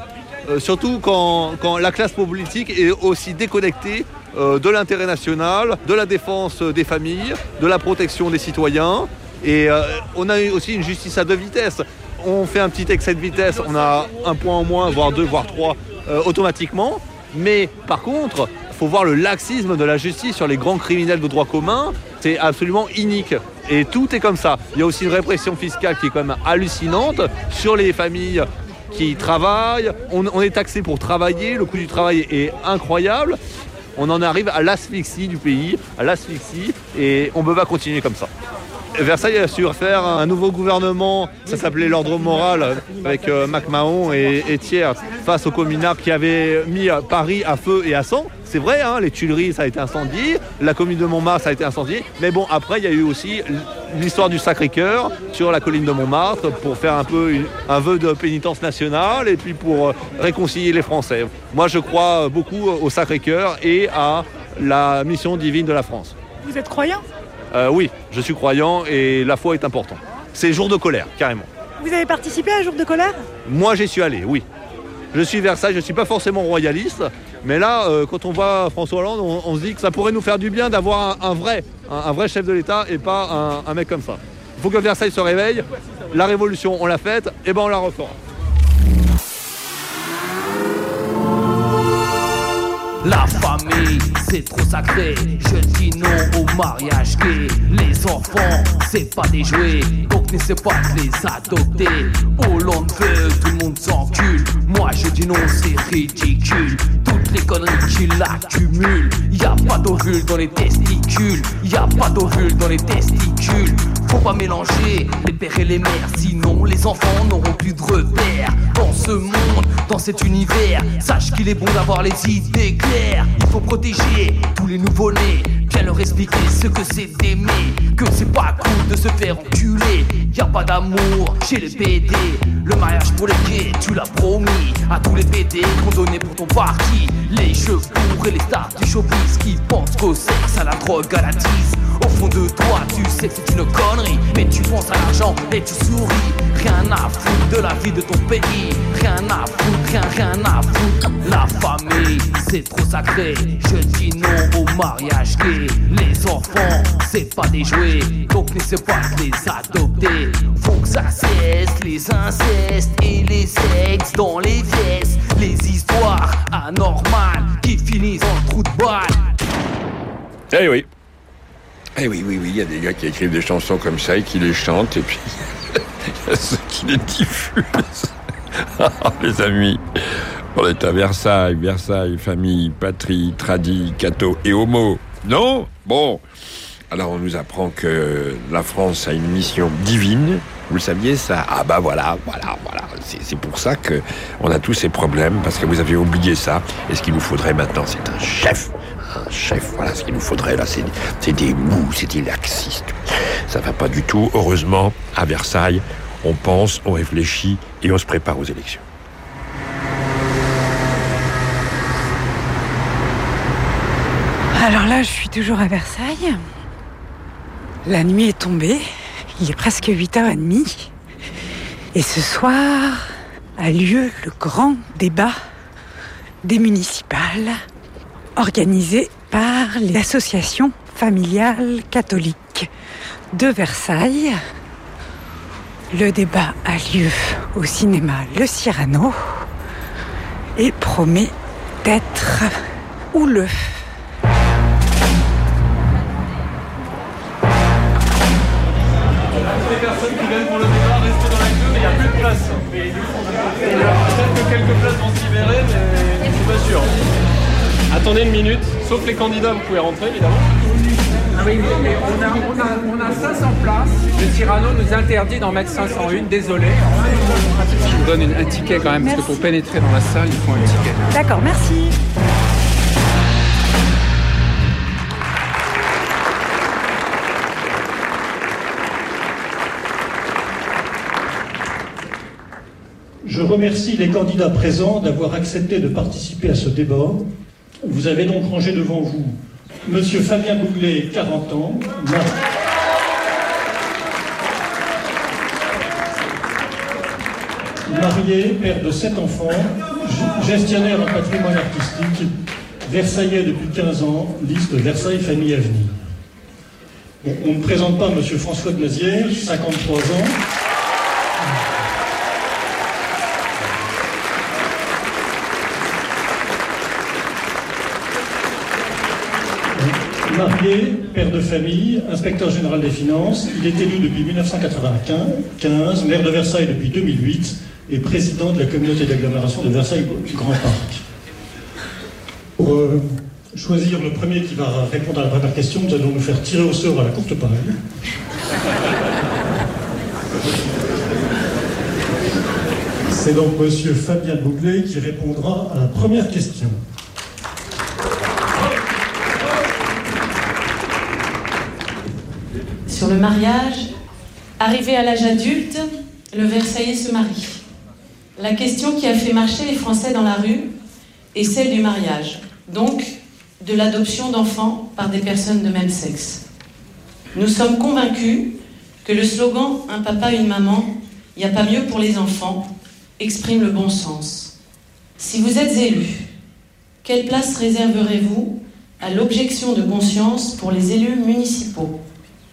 surtout quand la classe politique est aussi déconnectée de l'intérêt national, de la défense des familles, de la protection des citoyens. Et on a aussi une justice à deux vitesses. On fait un petit excès de vitesse, on a un point en moins, voire deux, voire trois, automatiquement. Mais par contre, il faut voir le laxisme de la justice sur les grands criminels de droit commun. C'est absolument inique. Et tout est comme ça. Il y a aussi une répression fiscale qui est quand même hallucinante sur les familles qui travaillent. On est taxé pour travailler, le coût du travail est incroyable. On en arrive à l'asphyxie du pays, à l'asphyxie, et on ne peut pas continuer comme ça. Versailles a su faire un nouveau gouvernement, ça s'appelait l'ordre moral, avec MacMahon et Thiers, face aux communards qui avaient mis Paris à feu et à sang. C'est vrai, hein, les Tuileries, ça a été incendié, la commune de Montmartre, ça a été incendié. Mais bon, après, il y a eu aussi l'histoire du Sacré-Cœur sur la colline de Montmartre pour faire un peu un vœu de pénitence nationale et puis pour réconcilier les Français. Moi, je crois beaucoup au Sacré-Cœur et à la mission divine de la France. Vous êtes croyant ? Oui, je suis croyant et la foi est importante. C'est jour de colère, carrément. Vous avez participé à un jour de colère ? Moi, j'y suis allé, oui. Je suis Versailles, je ne suis pas forcément royaliste, mais là, quand on voit François Hollande, on se dit que ça pourrait nous faire du bien d'avoir un vrai chef de l'État et pas un mec comme ça. Il faut que Versailles se réveille, la révolution, on l'a faite, et ben on la refera. La famille, c'est trop sacré. Je dis non au mariage gay. Les enfants, c'est pas des jouets, donc n'essaie pas de les adopter. Hollande veut, tout le monde s'encule. Moi je dis non, c'est ridicule. Toutes les conneries qu'il accumule. Y'a pas d'ovule dans les testicules. Y'a pas d'ovule dans les testicules. Faut pas mélanger les pères et les mères, sinon les enfants n'auront plus de repères. Dans ce monde, dans cet univers, sache qu'il est bon d'avoir les idées claires. Il faut protéger tous les nouveau-nés, bien leur expliquer ce que c'est d'aimer, que c'est pas cool de se faire enculer. Y'a pas d'amour chez les PD. Le mariage pour les gays, tu l'as promis à tous les PD condamnés pour ton parti. Les cheveux et les stars du showbiz qui pensent qu'au sexe, à la drogue, à la tisse. Au fond de toi, tu sais que c'est une connerie, mais tu penses à l'argent et tu souris. Rien à foutre de la vie de ton pays. Rien à foutre, rien à foutre. La famille, c'est trop sacré. Je dis non au mariage gay. Les enfants, c'est pas des jouets, donc n'essaie pas de les adopter. Faut que ça cesse, les incestes et les sexes dans les pièces. Les histoires anormales qui finissent en trou de balle. Eh oui. Eh oui, il y a des gars qui écrivent des chansons comme ça et qui les chantent, et puis il y a ceux qui les diffusent. Les amis, on est à Versailles, famille, patrie, tradit, catho et homo. Non ? Bon. Alors on nous apprend que la France a une mission divine. Vous le saviez ça ? Ah bah voilà. C'est pour ça que on a tous ces problèmes, parce que vous avez oublié ça. Et ce qu'il nous faudrait maintenant, c'est un chef. Voilà, ce qu'il nous faudrait là, c'est des mous, c'est des laxistes. Ça va pas du tout. Heureusement, à Versailles, on pense, on réfléchit et on se prépare aux élections. Alors là, je suis toujours à Versailles. La nuit est tombée. Il est presque 8h30. Et ce soir a lieu le grand débat des municipales organisé par l'association familiale catholique de Versailles. Le débat a lieu au cinéma Le Cyrano et promet d'être houleux. Les personnes qui viennent pour le débat restent dans la queue, mais il n'y a plus de place. Peut-être que quelques places vont se libérer, mais je suis pas sûr. Attendez une minute, sauf les candidats, vous pouvez rentrer évidemment. Ah oui, mais on a 500 places. Le Cyrano nous interdit d'en mettre 501, désolé. Je vous donne un ticket quand même, parce que pour pénétrer dans la salle, il faut un ticket. D'accord, merci. Je remercie les candidats présents d'avoir accepté de participer à ce débat. Vous avez donc rangé devant vous Monsieur Fabien Bouglet, 40 ans, marié, père de 7 enfants, gestionnaire en patrimoine artistique, versaillais depuis 15 ans, liste Versailles Famille Avenir. Bon, on ne présente pas M. François de Mazières, 53 ans. Marié, père de famille, inspecteur général des finances, il est élu depuis 1995, maire de Versailles depuis 2008 et président de la communauté d'agglomération de Versailles du Grand Parc. Pour choisir le premier qui va répondre à la première question, nous allons nous faire tirer au sort à la courte paille. C'est donc M. Fabien Bouglet qui répondra à la première question. Sur le mariage, arrivé à l'âge adulte, le Versaillais se marie. La question qui a fait marcher les Français dans la rue est celle du mariage, donc de l'adoption d'enfants par des personnes de même sexe. Nous sommes convaincus que le slogan « Un papa, une maman, il n'y a pas mieux pour les enfants » exprime le bon sens. Si vous êtes élu, quelle place réserverez-vous à l'objection de conscience pour les élus municipaux ?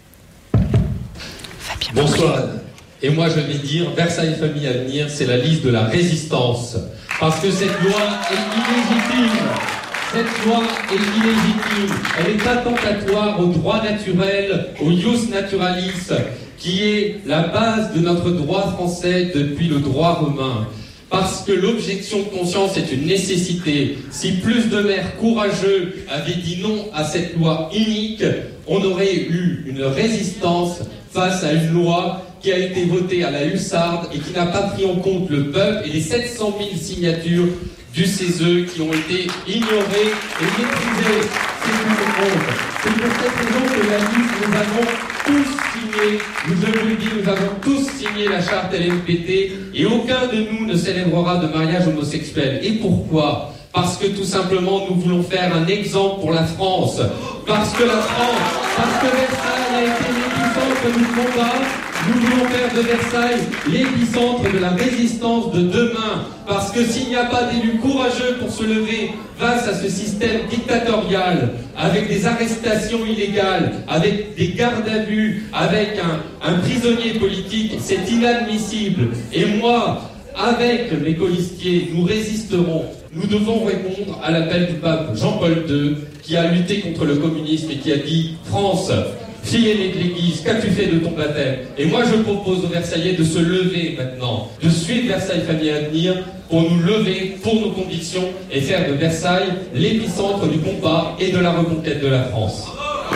Bonsoir. Et moi je vais dire, Versailles Famille Avenir, c'est la liste de la résistance. Parce que cette loi est illégitime. Cette loi est illégitime. Elle est attentatoire au droit naturel, au ius naturalis, qui est la base de notre droit français depuis le droit romain. Parce que l'objection de conscience est une nécessité. Si plus de maires courageux avaient dit non à cette loi unique, on aurait eu une résistance face à une loi qui a été votée à la hussarde et qui n'a pas pris en compte le peuple et les 700 000 signatures du CESE qui ont été ignorées et méprisées. C'est pour cette raison que la liste, nous avons tous signé, je vous le dis, nous avons tous signé la charte LMPT et aucun de nous ne célébrera de mariage homosexuel. Et pourquoi ? Parce que tout simplement nous voulons faire un exemple pour la France. Parce que Versailles a été l'épicentre du combat. Nous voulons faire de Versailles l'épicentre de la résistance de demain. Parce que s'il n'y a pas d'élus courageux pour se lever face à ce système dictatorial, avec des arrestations illégales, avec des gardes à vue, avec un prisonnier politique, c'est inadmissible. Et moi, avec mes colistiers, nous résisterons. Nous devons répondre à l'appel du pape Jean-Paul II, qui a lutté contre le communisme et qui a dit « France, fille aînée de l'Église, qu'as-tu fait de ton baptême ?» Et moi je propose aux Versaillais de se lever maintenant, de suivre Versailles Famille Avenir pour nous lever pour nos convictions et faire de Versailles l'épicentre du combat et de la reconquête de la France.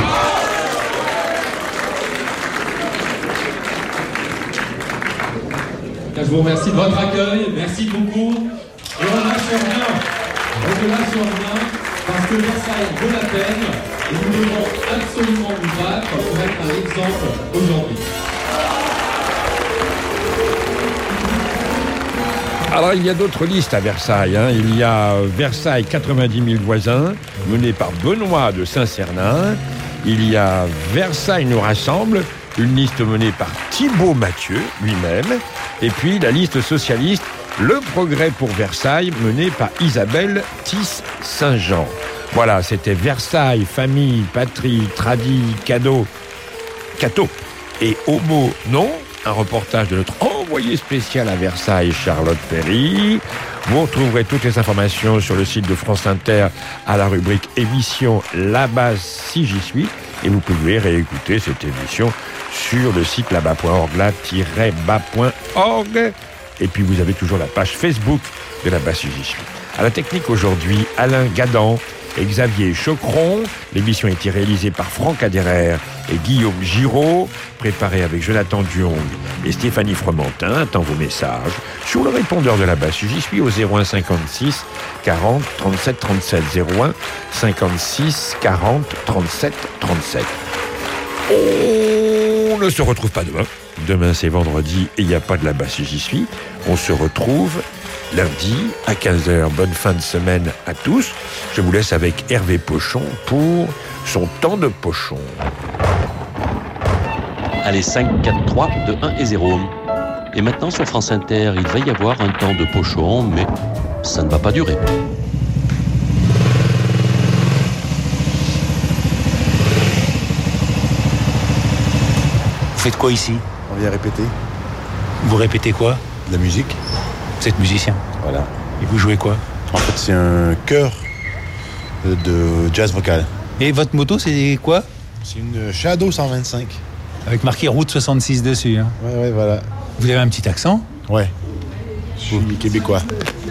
Je vous remercie de votre accueil, merci beaucoup. Et on lâche rien, parce que Versailles vaut la peine et nous devons absolument nous battre pour être un exemple aujourd'hui. Alors il y a d'autres listes à Versailles. Il y a Versailles 90 000 voisins, mené par Benoît de Saint-Cernin. Il y a Versailles nous rassemble, une liste menée par Thibaut Mathieu lui-même. Et puis la liste socialiste Le Progrès pour Versailles, menée par Isabelle Tisse-Saint-Jean. Voilà, c'était Versailles, famille, patrie, tradit, cadeau, cateau et homo, non. Un reportage de notre envoyé spécial à Versailles, Charlotte Perry. Vous retrouverez toutes les informations sur le site de France Inter à la rubrique émission là-bas si j'y suis. Et vous pouvez réécouter cette émission sur le site là-bas.org, là-bas.org. Et puis vous avez toujours la page Facebook de là-bas si j'y suis. À la technique aujourd'hui, Alain Gadan et Xavier Chocron. L'émission a été réalisée par Franck Aderer et Guillaume Giraud, préparée avec Jonathan Duong et Stéphanie Fromentin. Attends vos messages sur le répondeur de la base. J'y suis au 01 56 40 37 37. 01 56 40 37 37. On ne se retrouve pas demain. Demain c'est vendredi et il n'y a pas de la base. J'y suis. On se retrouve lundi à 15h. Bonne fin de semaine à tous. Je vous laisse avec Hervé Pochon pour son temps de pochon. Allez, 5, 4, 3, 2, 1 et 0. Et maintenant sur France Inter, il va y avoir un temps de pochon, mais ça ne va pas durer. Vous faites quoi ici? On vient répéter. Vous répétez quoi? De la musique. Vous êtes musicien? Voilà. Et vous jouez quoi? En fait, c'est un chœur de jazz vocal. Et votre moto, c'est quoi? C'est une Shadow 125. Avec marqué Route 66 dessus. Hein. Ouais, voilà. Vous avez un petit accent? Ouais. Je suis québécois.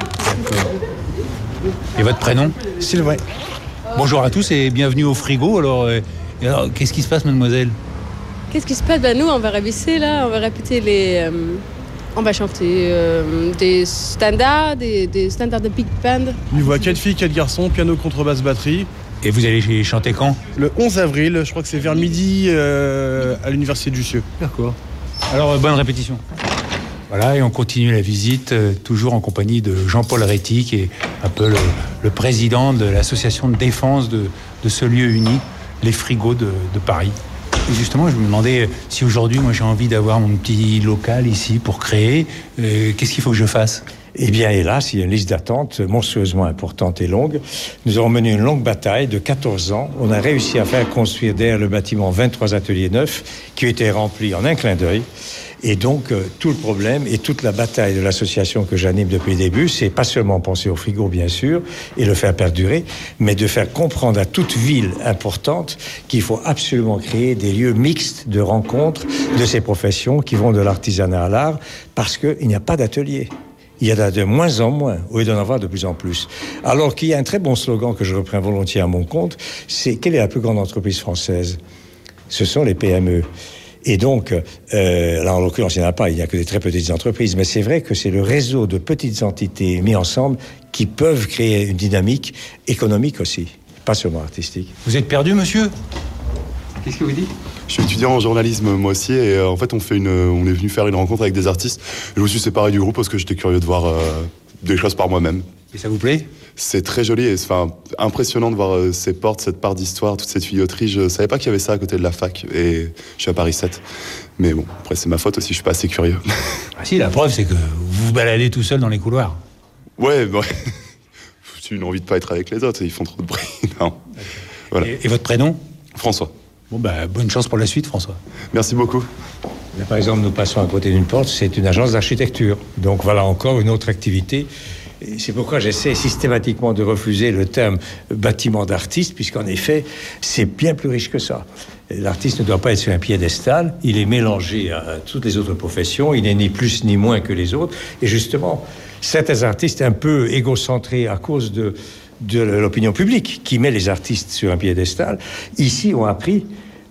Et votre prénom? Sylvain. Bonjour à tous et bienvenue au Frigo. Alors, qu'est-ce qui se passe, mademoiselle? Qu'est-ce qui se passe? Nous, on va répéter là, on va répéter on va chanter des standards, des standards de big band. Il voit 4 filles, 4 garçons, piano, contrebasse, batterie. Et vous allez chanter quand? Le 11 avril, je crois que c'est vers midi à l'Université de Jussieu. D'accord. Alors, bonne répétition. Voilà, et on continue la visite, toujours en compagnie de Jean-Paul Réty, qui est un peu le président de l'association de défense de ce lieu unique, les Frigos de Paris. Et justement, je me demandais si aujourd'hui, moi, j'ai envie d'avoir mon petit local ici pour créer, qu'est-ce qu'il faut que je fasse? Eh bien, hélas, il y a une liste d'attente monstrueusement importante et longue. Nous avons mené une longue bataille de 14 ans. On a réussi à faire construire derrière le bâtiment 23 ateliers neufs qui ont été remplis en un clin d'œil. Et donc, tout le problème et toute la bataille de l'association que j'anime depuis le début, c'est pas seulement penser au frigo, bien sûr, et le faire perdurer, mais de faire comprendre à toute ville importante qu'il faut absolument créer des lieux mixtes de rencontres de ces professions qui vont de l'artisanat à l'art, parce qu'il n'y a pas d'atelier. Il y en a de moins en moins, au lieu d'en avoir de plus en plus. Alors qu'il y a un très bon slogan que je reprends volontiers à mon compte, c'est « Quelle est la plus grande entreprise française ?» Ce sont les PME. Et donc, là, en l'occurrence, il n'y en a pas, il n'y a que des très petites entreprises, mais c'est vrai que c'est le réseau de petites entités mis ensemble qui peuvent créer une dynamique économique aussi, pas seulement artistique. Vous êtes perdu, monsieur? Qu'est-ce que vous dites? Je suis étudiant en journalisme, moi aussi, et en fait, on est venu faire une rencontre avec des artistes. Je me suis séparé du groupe parce que j'étais curieux de voir des choses par moi-même. Et ça vous plaît? C'est très joli et impressionnant de voir ces portes, cette part d'histoire, toute cette tuyauterie. Je savais pas qu'il y avait ça à côté de la fac et je suis à Paris 7. Mais bon, après c'est ma faute aussi, je suis pas assez curieux. Ah si, la preuve c'est que vous vous baladez tout seul dans les couloirs. Ouais. J'ai une envie de pas être avec les autres, ils font trop de bruit. Non. Voilà. Et votre prénom? François. Bon bonne chance pour la suite, François. Merci beaucoup. Là, par exemple, nous passons à côté d'une porte, c'est une agence d'architecture. Donc voilà encore une autre activité. Et c'est pourquoi j'essaie systématiquement de refuser le terme bâtiment d'artiste, puisqu'en effet, c'est bien plus riche que ça. L'artiste ne doit pas être sur un piédestal, il est mélangé à toutes les autres professions, il n'est ni plus ni moins que les autres. Et justement, certains artistes un peu égocentrés à cause de l'opinion publique qui met les artistes sur un piédestal, ici ont appris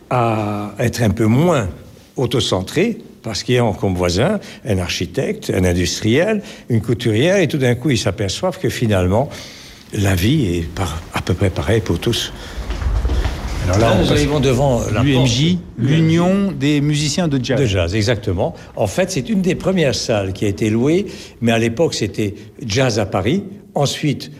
à être un peu moins autocentrés, parce qu'il y a comme voisin un architecte, un industriel, une couturière, et tout d'un coup, ils s'aperçoivent que finalement, la vie est à peu près pareille pour tous. Alors là, nous arrivons devant l'UMJ, l'Union des musiciens de jazz. De jazz, exactement. En fait, c'est une des premières salles qui a été louée, mais à l'époque, c'était Jazz à Paris. Ensuite,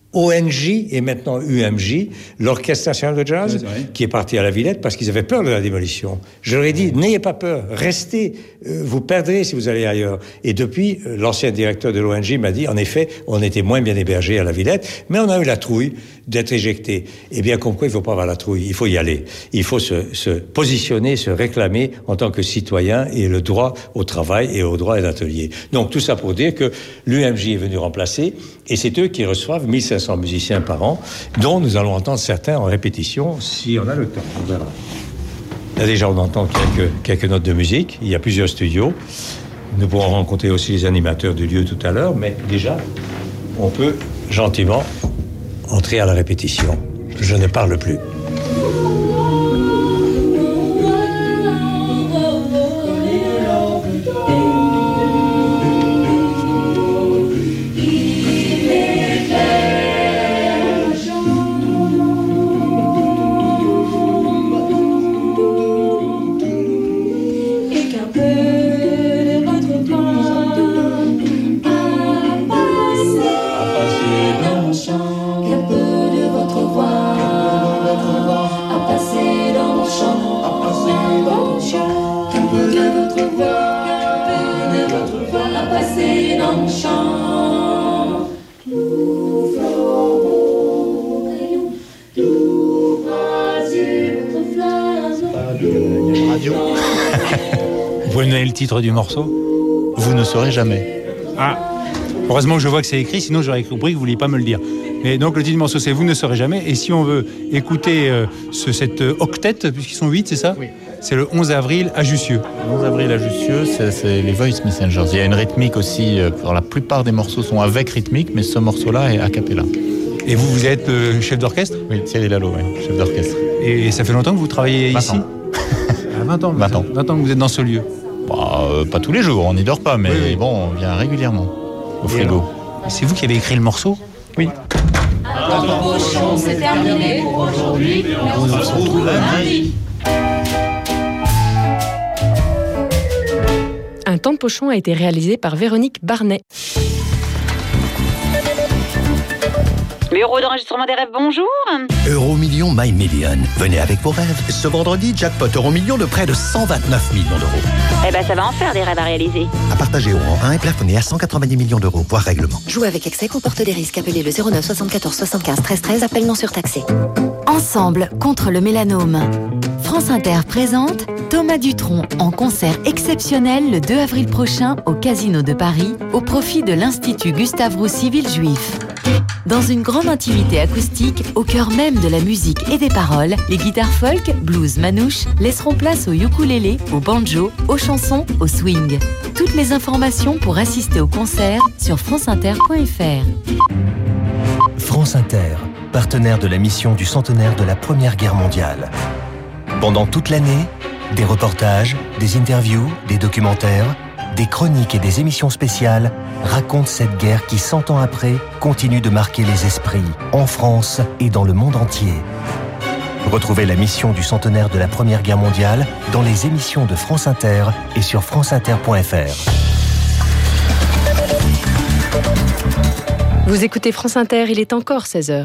ONJ et maintenant UMJ, l'Orchestre national de jazz, qui est parti à la Villette parce qu'ils avaient peur de la démolition. Je leur ai dit, n'ayez pas peur, restez, vous perdrez si vous allez ailleurs. Et depuis, l'ancien directeur de l'ONJ m'a dit, en effet, on était moins bien hébergés à la Villette, mais on a eu la trouille d'être éjecté. Eh bien, comme quoi, il ne faut pas avoir la trouille, il faut y aller. Il faut se positionner, se réclamer en tant que citoyen et le droit au travail et au droit à l'atelier. Donc, tout ça pour dire que l'UMJ est venu remplacer, et c'est eux qui reçoivent 1500 musiciens par an, dont nous allons entendre certains en répétition, si on a le temps. On verra. Là, déjà, on entend quelques notes de musique. Il y a plusieurs studios. Nous pourrons rencontrer aussi les animateurs du lieu tout à l'heure, mais déjà, on peut gentiment entrer à la répétition. Je ne parle plus. Radio. Vous pouvez me donner le titre du morceau ? Vous ne saurez jamais. Ah, heureusement que je vois que c'est écrit, sinon j'aurais compris que vous ne vouliez pas me le dire. Mais donc le titre du morceau c'est Vous ne saurez jamais. Et si on veut écouter cette octet, puisqu'ils sont 8, c'est ça ? Oui. C'est le 11 avril à Jussieu. Le 11 avril à Jussieu, c'est les Voice Messengers. Il y a une rythmique aussi. Alors, la plupart des morceaux sont avec rythmique, mais ce morceau-là est a cappella. Et vous êtes chef d'orchestre ? Oui, Thierry Lalo, oui, chef d'orchestre. Et ça fait longtemps que vous travaillez 20 ici ? ans. 20 ans. 20 ans. 20 ans que vous êtes dans ce lieu. Pas tous les jours, on n'y dort pas, mais oui. Bon, on vient régulièrement au frigo. C'est vous qui avez écrit le morceau ? Oui. Un temps de pochon, c'est terminé pour aujourd'hui. On se retrouve lundi. Un temps de pochon a été réalisé par Véronique Barnet. Bureau d'enregistrement des rêves, bonjour. Euromillions My Million. Venez avec vos rêves. Ce vendredi, jackpot Euromillions de près de 129 millions d'euros. Eh ben, ça va en faire des rêves à réaliser. À partager au rang 1 et plafonné à 190 millions d'euros, voire règlement. Jouer avec excès comporte des risques. Appelez le 09 74 75 13 13, appel non surtaxé. Ensemble contre le mélanome. France Inter présente Thomas Dutronc en concert exceptionnel le 2 avril prochain au Casino de Paris au profit de l'Institut Gustave Roussy Villejuif. Dans une grande intimité acoustique, au cœur même de la musique et des paroles, les guitares folk, blues, manouche laisseront place au ukulélé, au banjo, aux chansons, au swing. Toutes les informations pour assister au concert sur franceinter.fr. France Inter, partenaire de la mission du centenaire de la Première Guerre mondiale. Pendant toute l'année, des reportages, des interviews, des documentaires, des chroniques et des émissions spéciales racontent cette guerre qui, 100 ans après, continue de marquer les esprits, en France et dans le monde entier. Retrouvez la mission du centenaire de la Première Guerre mondiale dans les émissions de France Inter et sur franceinter.fr. Vous écoutez France Inter, il est encore 16h.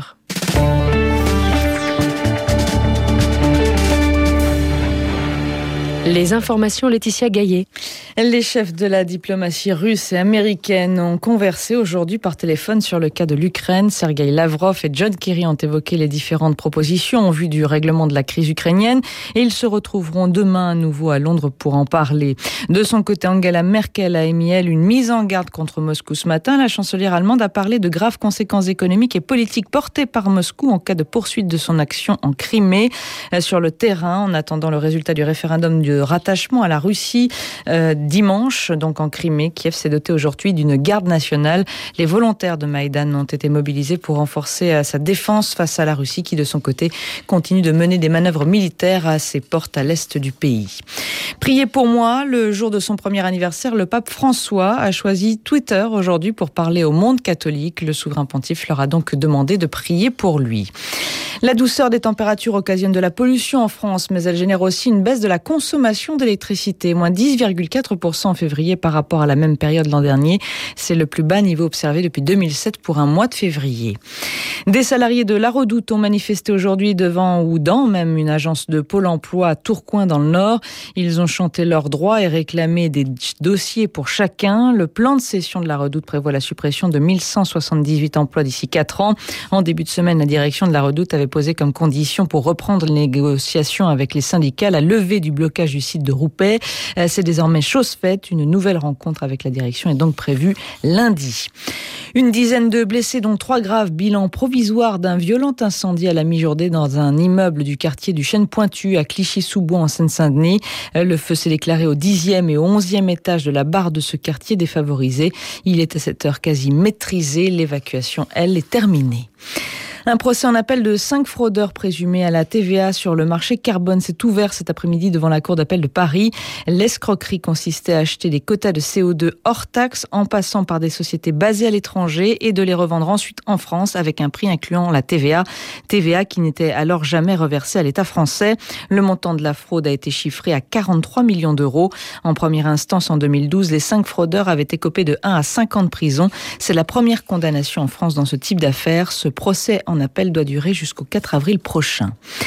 Les informations, Laetitia Gaillet. Les chefs de la diplomatie russe et américaine ont conversé aujourd'hui par téléphone sur le cas de l'Ukraine. Sergueï Lavrov et John Kerry ont évoqué les différentes propositions en vue du règlement de la crise ukrainienne et ils se retrouveront demain à nouveau à Londres pour en parler. De son côté, Angela Merkel a émis, elle, une mise en garde contre Moscou ce matin. La chancelière allemande a parlé de graves conséquences économiques et politiques portées par Moscou en cas de poursuite de son action en Crimée. Sur le terrain, en attendant le résultat du référendum de rattachement à la Russie, dimanche, donc en Crimée, Kiev s'est doté aujourd'hui d'une garde nationale. Les volontaires de Maïdan ont été mobilisés pour renforcer sa défense face à la Russie qui, de son côté, continue de mener des manœuvres militaires à ses portes à l'est du pays. Priez pour moi, le jour de son premier anniversaire, le pape François a choisi Twitter aujourd'hui pour parler au monde catholique. Le souverain pontife leur a donc demandé de prier pour lui. La douceur des températures occasionne de la pollution en France, mais elle génère aussi une baisse de la consommation d'électricité, moins 10,4% en février par rapport à la même période l'an dernier. C'est le plus bas niveau observé depuis 2007 pour un mois de février. Des salariés de La Redoute ont manifesté aujourd'hui devant ou dans même une agence de Pôle emploi à Tourcoing dans le Nord. Ils ont chanté leurs droits et réclamé des dossiers pour chacun. Le plan de cession de La Redoute prévoit la suppression de 1178 emplois d'ici 4 ans. En début de semaine, la direction de La Redoute avait posé comme condition pour reprendre les négociations avec les syndicats la levée du blocage du site de Roubaix. C'est désormais chose faite. Une nouvelle rencontre avec la direction est donc prévue lundi. Une dizaine de blessés, dont 3 graves. Bilan provisoire d'un violent incendie à la mi-journée dans un immeuble du quartier du Chêne-Pointu à Clichy-sous-Bois en Seine-Saint-Denis. Le feu s'est déclaré au 10e et au 11e étage de la barre de ce quartier défavorisé. Il est à cette heure quasi maîtrisé. L'évacuation, elle, est terminée. Un procès en appel de 5 fraudeurs présumés à la TVA sur le marché carbone s'est ouvert cet après-midi devant la Cour d'appel de Paris. L'escroquerie consistait à acheter des quotas de CO2 hors taxe en passant par des sociétés basées à l'étranger et de les revendre ensuite en France avec un prix incluant la TVA. TVA qui n'était alors jamais reversée à l'État français. Le montant de la fraude a été chiffré à 43 millions d'euros. En première instance, en 2012, les 5 fraudeurs avaient écopé de 1 à 5 ans de prison. C'est la première condamnation en France dans ce type d'affaires. Ce procès en appel doit durer jusqu'au 4 avril prochain.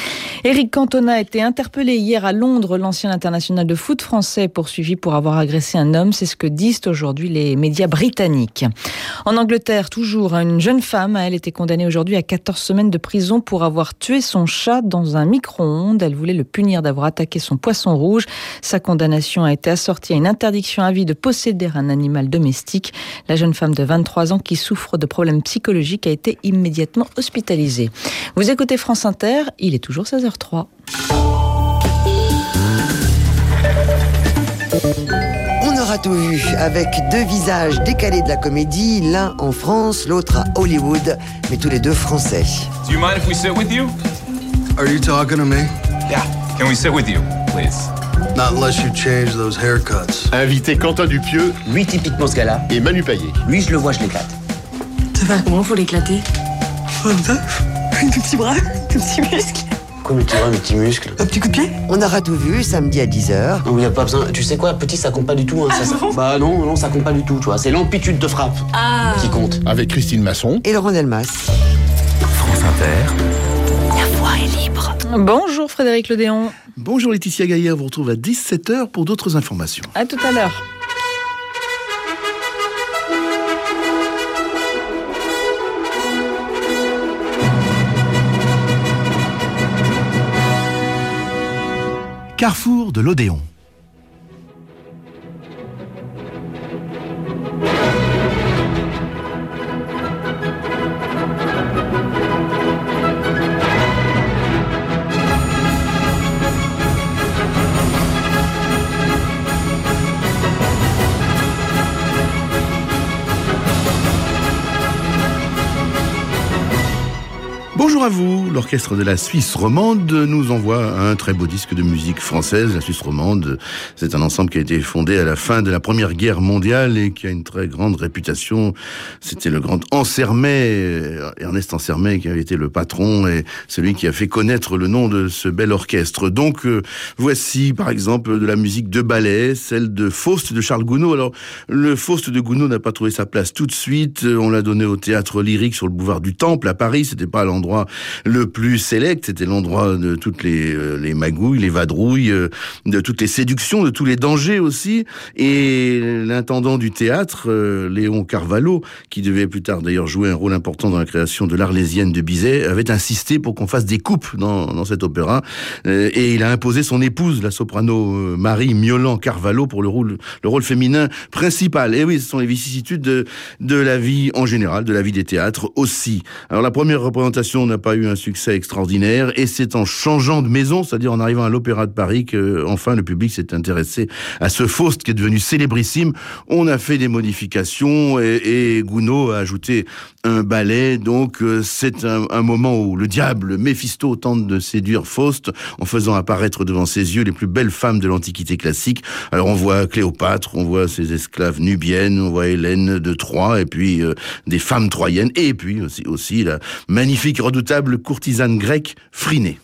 Éric Cantona a été interpellé hier à Londres. L'ancien international de foot français poursuivi pour avoir agressé un homme. C'est ce que disent aujourd'hui les médias britanniques. En Angleterre, toujours, une jeune femme a été condamnée aujourd'hui à 14 semaines de prison pour avoir tué son chat dans un micro-ondes. Elle voulait le punir d'avoir attaqué son poisson rouge. Sa condamnation a été assortie à une interdiction à vie de posséder un animal domestique. La jeune femme de 23 ans qui souffre de problèmes psychologiques a été immédiatement hospitalisée. Vous écoutez France Inter, il est toujours 16h03. On aura tout vu, avec deux visages décalés de la comédie, l'un en France, l'autre à Hollywood, mais tous les deux français. Do you mind if we sit with you? Are you talking to me? Yeah. Can we sit with you, please? Not unless you change those haircuts. Invité Quentin Dupieux. Lui, typiquement ce gars-là. Et Manu Payet. Lui, je le vois, je l'éclate. Tu vas comment pour l'éclater? Comme ça? Avec des petits bras, des petits muscles. Quoi, mes petits muscles? Un petit coup de pied? On aura tout vu, samedi à 10h. Non, il n'y a pas besoin. Tu sais quoi, petit, ça compte pas du tout. Hein. Bah non, ça compte pas du tout, tu vois. C'est l'amplitude de frappe qui compte. Avec Christine Masson. Et Laurent Delmas. France Inter. La voix est libre. Bonjour Frédéric Lodéon. Bonjour Laetitia Gaillard, on vous retrouve à 17h pour d'autres informations. À tout à l'heure. Carrefour de l'Odéon. Bonjour à vous, l'orchestre de la Suisse romande nous envoie un très beau disque de musique française. La Suisse romande, c'est un ensemble qui a été fondé à la fin de la Première Guerre mondiale et qui a une très grande réputation. C'était le grand Ansermet, Ernest Ansermet, qui avait été le patron et celui qui a fait connaître le nom de ce bel orchestre. Donc voici par exemple de la musique de ballet, celle de Faust de Charles Gounod. Alors le Faust de Gounod n'a pas trouvé sa place tout de suite, on l'a donné au théâtre lyrique sur le boulevard du Temple à Paris, c'était pas l'endroit le plus sélect, c'était l'endroit de toutes les magouilles, les vadrouilles, de toutes les séductions, de tous les dangers aussi. Et l'intendant du théâtre, Léon Carvalho, qui devait plus tard d'ailleurs jouer un rôle important dans la création de l'Arlésienne de Bizet, avait insisté pour qu'on fasse des coupes dans cet opéra. Et il a imposé son épouse, la soprano Marie Miolan Carvalho, pour le rôle féminin principal. Et oui, ce sont les vicissitudes de la vie en général, de la vie des théâtres aussi. Alors la première représentation n'a pas eu un succès extraordinaire et c'est en changeant de maison, c'est-à-dire en arrivant à l'Opéra de Paris, que enfin le public s'est intéressé à ce Faust qui est devenu célébrissime. On a fait des modifications et Gounod a ajouté un ballet. Donc c'est un moment où le diable Méphisto tente de séduire Faust en faisant apparaître devant ses yeux les plus belles femmes de l'Antiquité classique. Alors on voit Cléopâtre, on voit ses esclaves nubiennes, on voit Hélène de Troie et puis des femmes troyennes et puis aussi la magnifique redoutable courtisane grecque Phryné.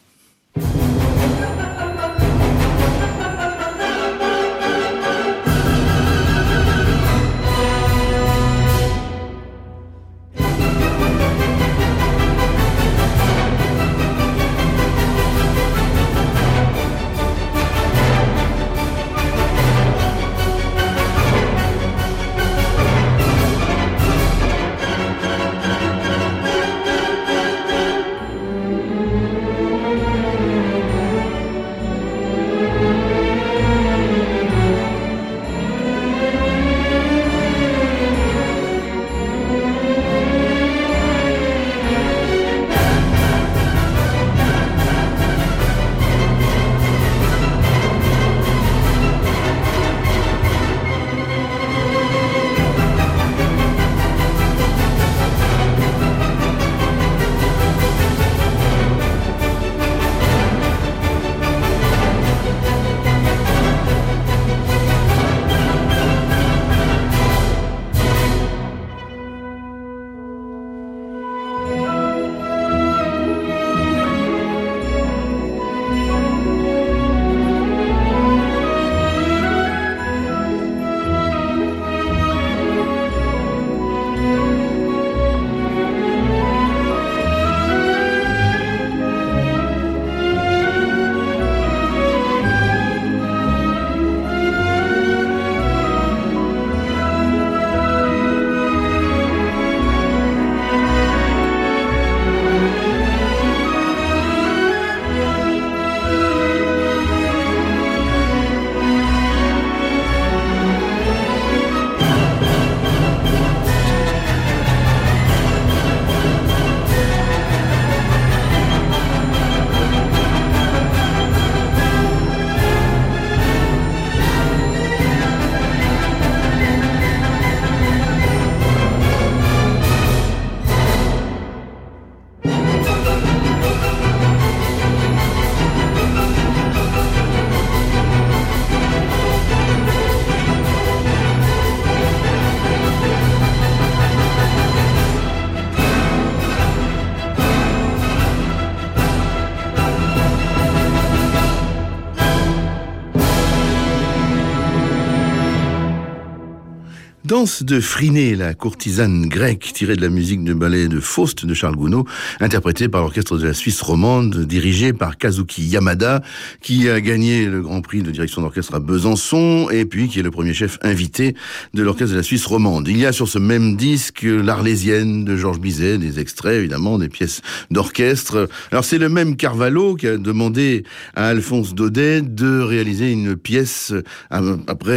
danse de Phryné, la courtisane grecque, tirée de la musique de ballet de Faust de Charles Gounod, interprétée par l'orchestre de la Suisse romande, dirigé par Kazuki Yamada, qui a gagné le Grand Prix de direction d'orchestre à Besançon, et puis qui est le premier chef invité de l'orchestre de la Suisse romande. Il y a sur ce même disque l'Arlésienne de Georges Bizet, des extraits évidemment, des pièces d'orchestre. Alors c'est le même Carvalho qui a demandé à Alphonse Daudet de réaliser une pièce après